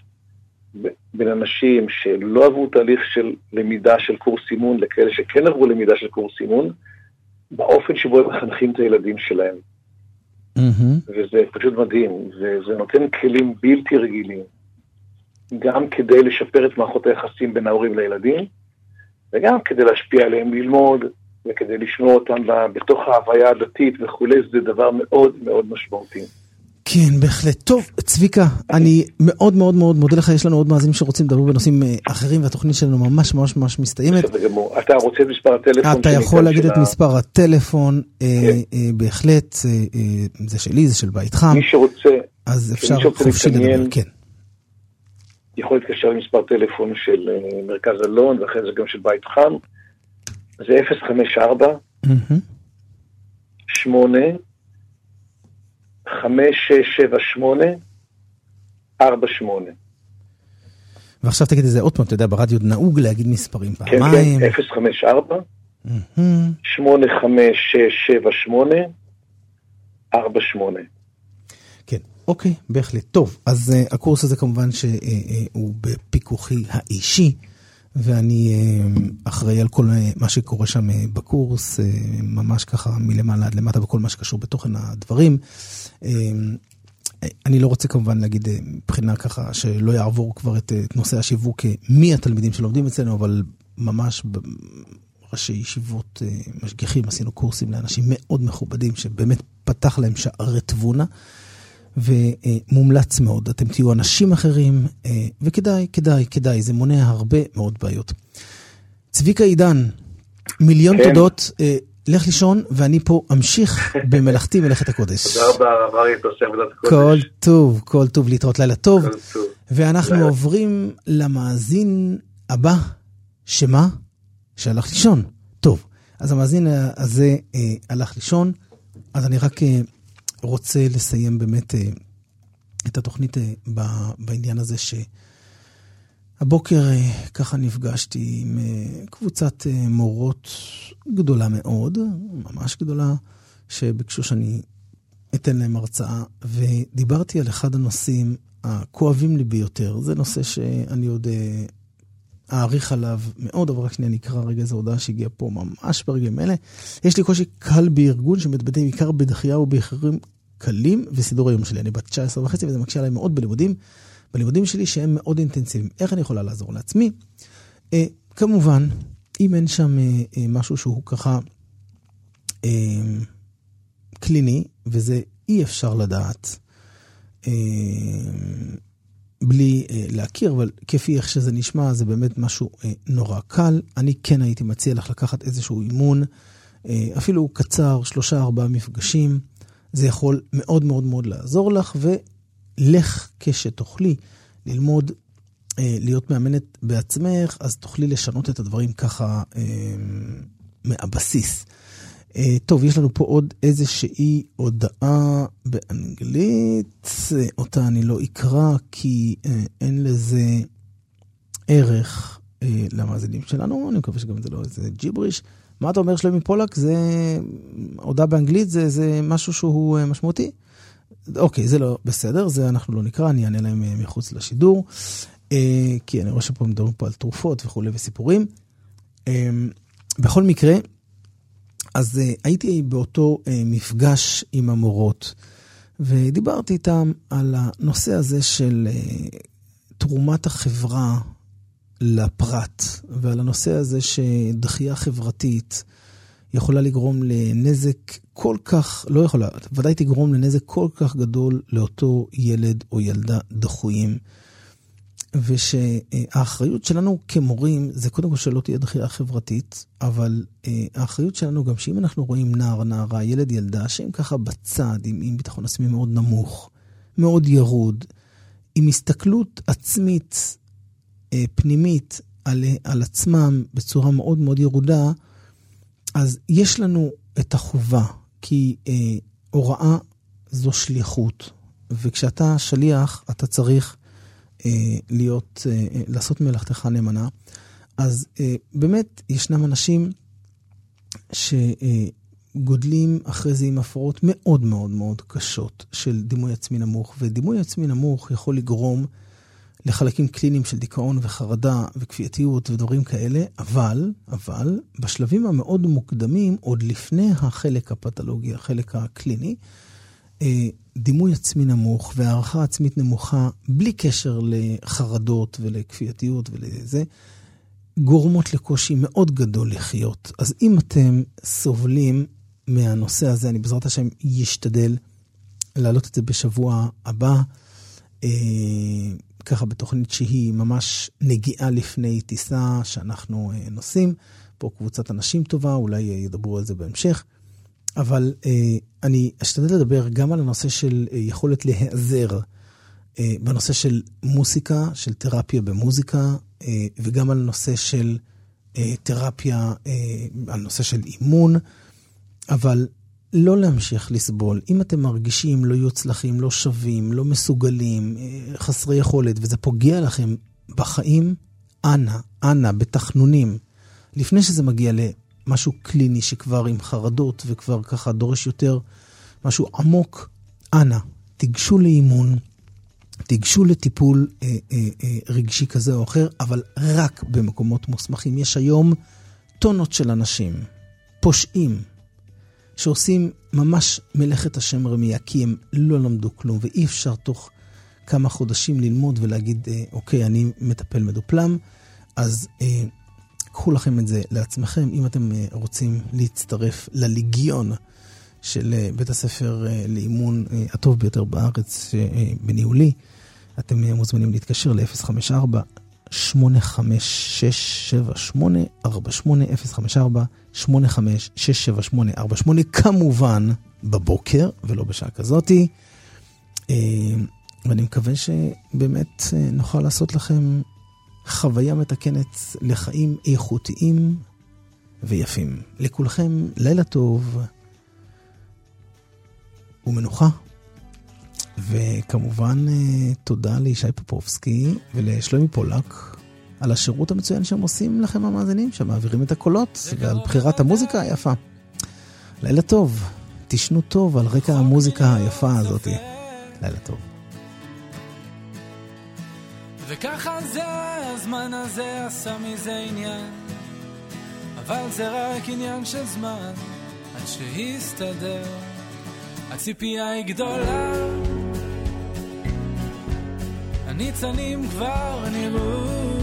בין אנשים שלא עברו תהליך של למידה של קורס אימון, לכאלה שכן עברו למידה של קורס אימון, באופן שבו הם מחנכים את הילדים שלהם. וזה פשוט מדהים, וזה נותן כלים בלתי רגילים, גם כדי לשפר את מערכות היחסים בין ההורים לילדים, וגם כדי להשפיע עליהם ללמוד, וכדי לשמור אותם בתוך ההוויה הדתית וכו', זה דבר מאוד מאוד משמעותי. כן, בהחלט. טוב, צביקה, אני מאוד מאוד מאוד מודה לך, יש לנו עוד מאזינים שרוצים לדבר בנושאים אחרים, והתוכנית שלנו ממש ממש ממש מסתיימת. אתה רוצה את מספר הטלפון? אתה יכול להגיד את מספר הטלפון, בהחלט, זה שלי, זה של בית חם. מי שרוצה, אז אפשר חופשי לדבר, כן. יכול להתקשר עם מספר טלפון של מרכז אלון, ואחרי זה גם של בית חם. זה 054 8 5678 48. ועכשיו תגיד את זה עוד פעם, אתה יודע, ברדיו נהוג להגיד מספרים פעמיים. כן, 054 85678 48. כן, אוקיי, בהחלט. טוב, אז הקורס הזה כמובן שהוא בפיקוחי האישי, ואני אחראי על כל מה שקורה שם בקורס, ממש ככה מלמעלה עד למטה בכל מה שקשור בתוכן הדברים. אני לא רוצה כמובן להגיד מבחינה ככה שלא יעבור כבר את נושא השיווק מי התלמידים שלומדים אצלנו, אבל ממש ראשי ישיבות משגיחים, עשינו קורסים לאנשים מאוד מכובדים שבאמת פתח להם שערי תבונה, ומומלץ מאוד, אתם תהיו אנשים אחרים, וכדאי, זה מונע הרבה מאוד בעיות. צביקה עידן, מיליון תודות, לך לישון, ואני פה אמשיך במלאכתי מלאכת הקודש. תודה רבה, הרב אריה, אתה עושה עבודת הקודש. כל טוב, להתראות לילה טוב. ואנחנו עוברים למאזין הבא, שמה? שהלך לישון. טוב, אז המאזין הזה הלך לישון, אז אני רק רוצה לסיים באמת את התוכנית בעניין הזה שהבוקר ככה נפגשתי עם קבוצת מורות גדולה מאוד, ממש גדולה, שביקשו שאני אתן להם הרצאה, ודיברתי על אחד הנושאים הכואבים לי ביותר. זה נושא שאני עוד אעריך עליו מאוד, אבל רק שנייה נקרא רגע איזו הודעה שהגיעה פה ממש ברגעים אלה. יש לי קושי קל בארגון שמתבטא בעיקר בדחייה ובאיחורים קלים וסידור היום שלי. אני בת 19.5 וזה מקשה עליי מאוד בלימודים שלי שהם מאוד אינטנסיביים. איך אני יכולה לעזור לעצמי? כמובן, אם אין שם משהו שהוא ככה קליני, וזה אי אפשר לדעת בלי להכיר, אבל כפי איך שזה נשמע, זה באמת משהו נורא קל. אני כן הייתי מציע לך לקחת איזשהו אימון, אפילו קצר, 3-4 מפגשים. זה יכול מאוד מאוד מאוד לעזור לך, ולך כשתוכלי ללמוד להיות מאמנת בעצמך, אז תוכלי לשנות את הדברים ככה מהבסיס. טוב, יש לנו פה עוד איזושהי הודעה באנגלית, אותה אני לא אקרא, כי אין לזה ערך למאזינים שלנו, אני מקווה שגם זה לא איזה ג'יבריש. מה אתה אומר שלומי פולק? זה הודעה באנגלית, זה משהו שהוא משמעותי? אוקיי, זה לא בסדר, זה אנחנו לא נקרא, אני אענה להם מחוץ לשידור, כי אני רואה שפה מדברים פה על תרופות וכו' וסיפורים. בכל מקרה, אז הייתי באותו מפגש עם המורות, ודיברתי איתם על הנושא הזה של תרומת החברה לפרט, ועל הנושא הזה שדחייה חברתית יכולה לגרום לנזק כל כך, לא יכולה, ודאי תגרום לנזק כל כך גדול לאותו ילד או ילדה דחויים, ושהאחריות שלנו כמורים זה קודם כל שלא תהיה דחייה חברתית, אבל האחריות שלנו גם שאם אנחנו רואים נער, נערה, ילד, ילדה, שהם ככה בצד, עם ביטחון עצמי מאוד נמוך, מאוד ירוד, עם הסתכלות עצמית פנימית על עצמם בצורה מאוד מאוד ירודה, אז יש לנו את החובה, כי הוראה זו שליחות, וכשאתה שליח אתה צריך לעשות מלאכתך נאמנה. אז באמת ישנם אנשים שגודלים אחרי זה עם הפרעות מאוד מאוד מאוד קשות של דימוי עצמי נמוך, ודימוי עצמי נמוך יכול לגרום לחלקים קליניים של דיכאון וחרדה וכפייתיות ודברים כאלה, אבל בשלבים המאוד מוקדמים, עוד לפני החלק הפתולוגי, החלק הקליני, דימוי עצמי נמוך והערכה עצמית נמוכה, בלי קשר לחרדות ולכפייתיות ולזה, גורמות לקושי מאוד גדול לחיות. אז אם אתם סובלים מהנושא הזה, אני בעזרת השם ישתדל להעלות את זה בשבוע הבא, ככה בתוכנית שהיא ממש נגיעה לפני טיסה שאנחנו נוסעים. פה קבוצת אנשים טובה, אולי ידברו על זה בהמשך. אבל אני אשתדל לדבר גם על הנושא של יכולת להיעזר בנושא של מוסיקה, של תרפיה במוזיקה, וגם על נושא של תרפיה, על נושא של אימון, אבל לא להמשיך לסבול. אם אתם מרגישים לא יוצלחים, לא שווים, לא מסוגלים, חסרי יכולת, וזה פוגע לכם בחיים, אנא, בתכנונים, לפני שזה מגיע משהו קליני שכבר עם חרדות וכבר ככה דורש יותר משהו עמוק, אנא, תיגשו לאימון, תיגשו לטיפול רגשי כזה או אחר, אבל רק במקומות מוסמכים. יש היום טונות של אנשים, פושעים, שעושים ממש מלאכת השם רמייה, כי הם לא למדו כלום, ואי אפשר תוך כמה חודשים ללמוד ולהגיד, אוקיי, אני מטפל מדופלם, אז קחו לכם את זה לעצמכם. אם אתם רוצים להצטרף לליגיון של בית הספר לאימון הטוב ביותר בארץ בניהולי, אתם מוזמנים להתקשר ל-054 כמובן בבוקר ולא בשעה כזאתי. ואני מקווה שבאמת נוכל לעשות לכם חוויה מתקנת לחיים איכותיים ויפים. לכולכם לילה טוב ומנוחה. וכמובן תודה לישי פופובסקי ולשלומי פולק על השירות המצוין שהם עושים לכם המאזינים, שמעבירים את הקולות ועל בחירת המוזיקה היפה. לילה טוב, תשנו טוב על רקע המוזיקה היפה הזאת. לילה טוב. וככה זה, הזמן הזה עשה מזה עניין, אבל זה רק עניין של זמן עד שיסתדר. הציפייה היא גדולה, הניצנים כבר נראו,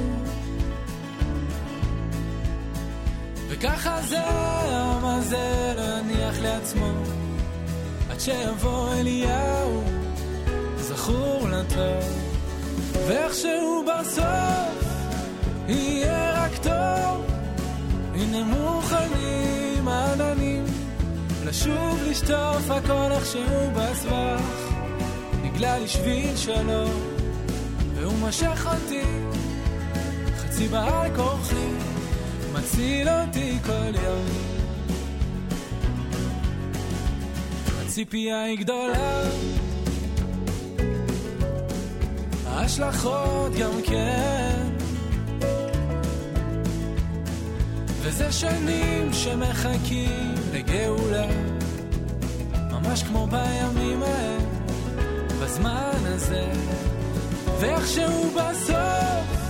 וככה זה, מה זה לא יניח לעצמו עד שיבוא אליהו זכור לטוב, ואיכשהו בסוף יהיה רק טוב. הנה מוכנים העננים לשוב לשטוף הכל איכשהו בסבך, נגלה לי שביל שלום והוא משך אותי חצי בעל כורחי, מציל אותי כל יום. הציפייה היא גדולה, ההשלכות גם כן, וזה שנים שמחכים לגאולה, ממש כמו בימים ההם, בזמן הזה, ואיכשהו בסוף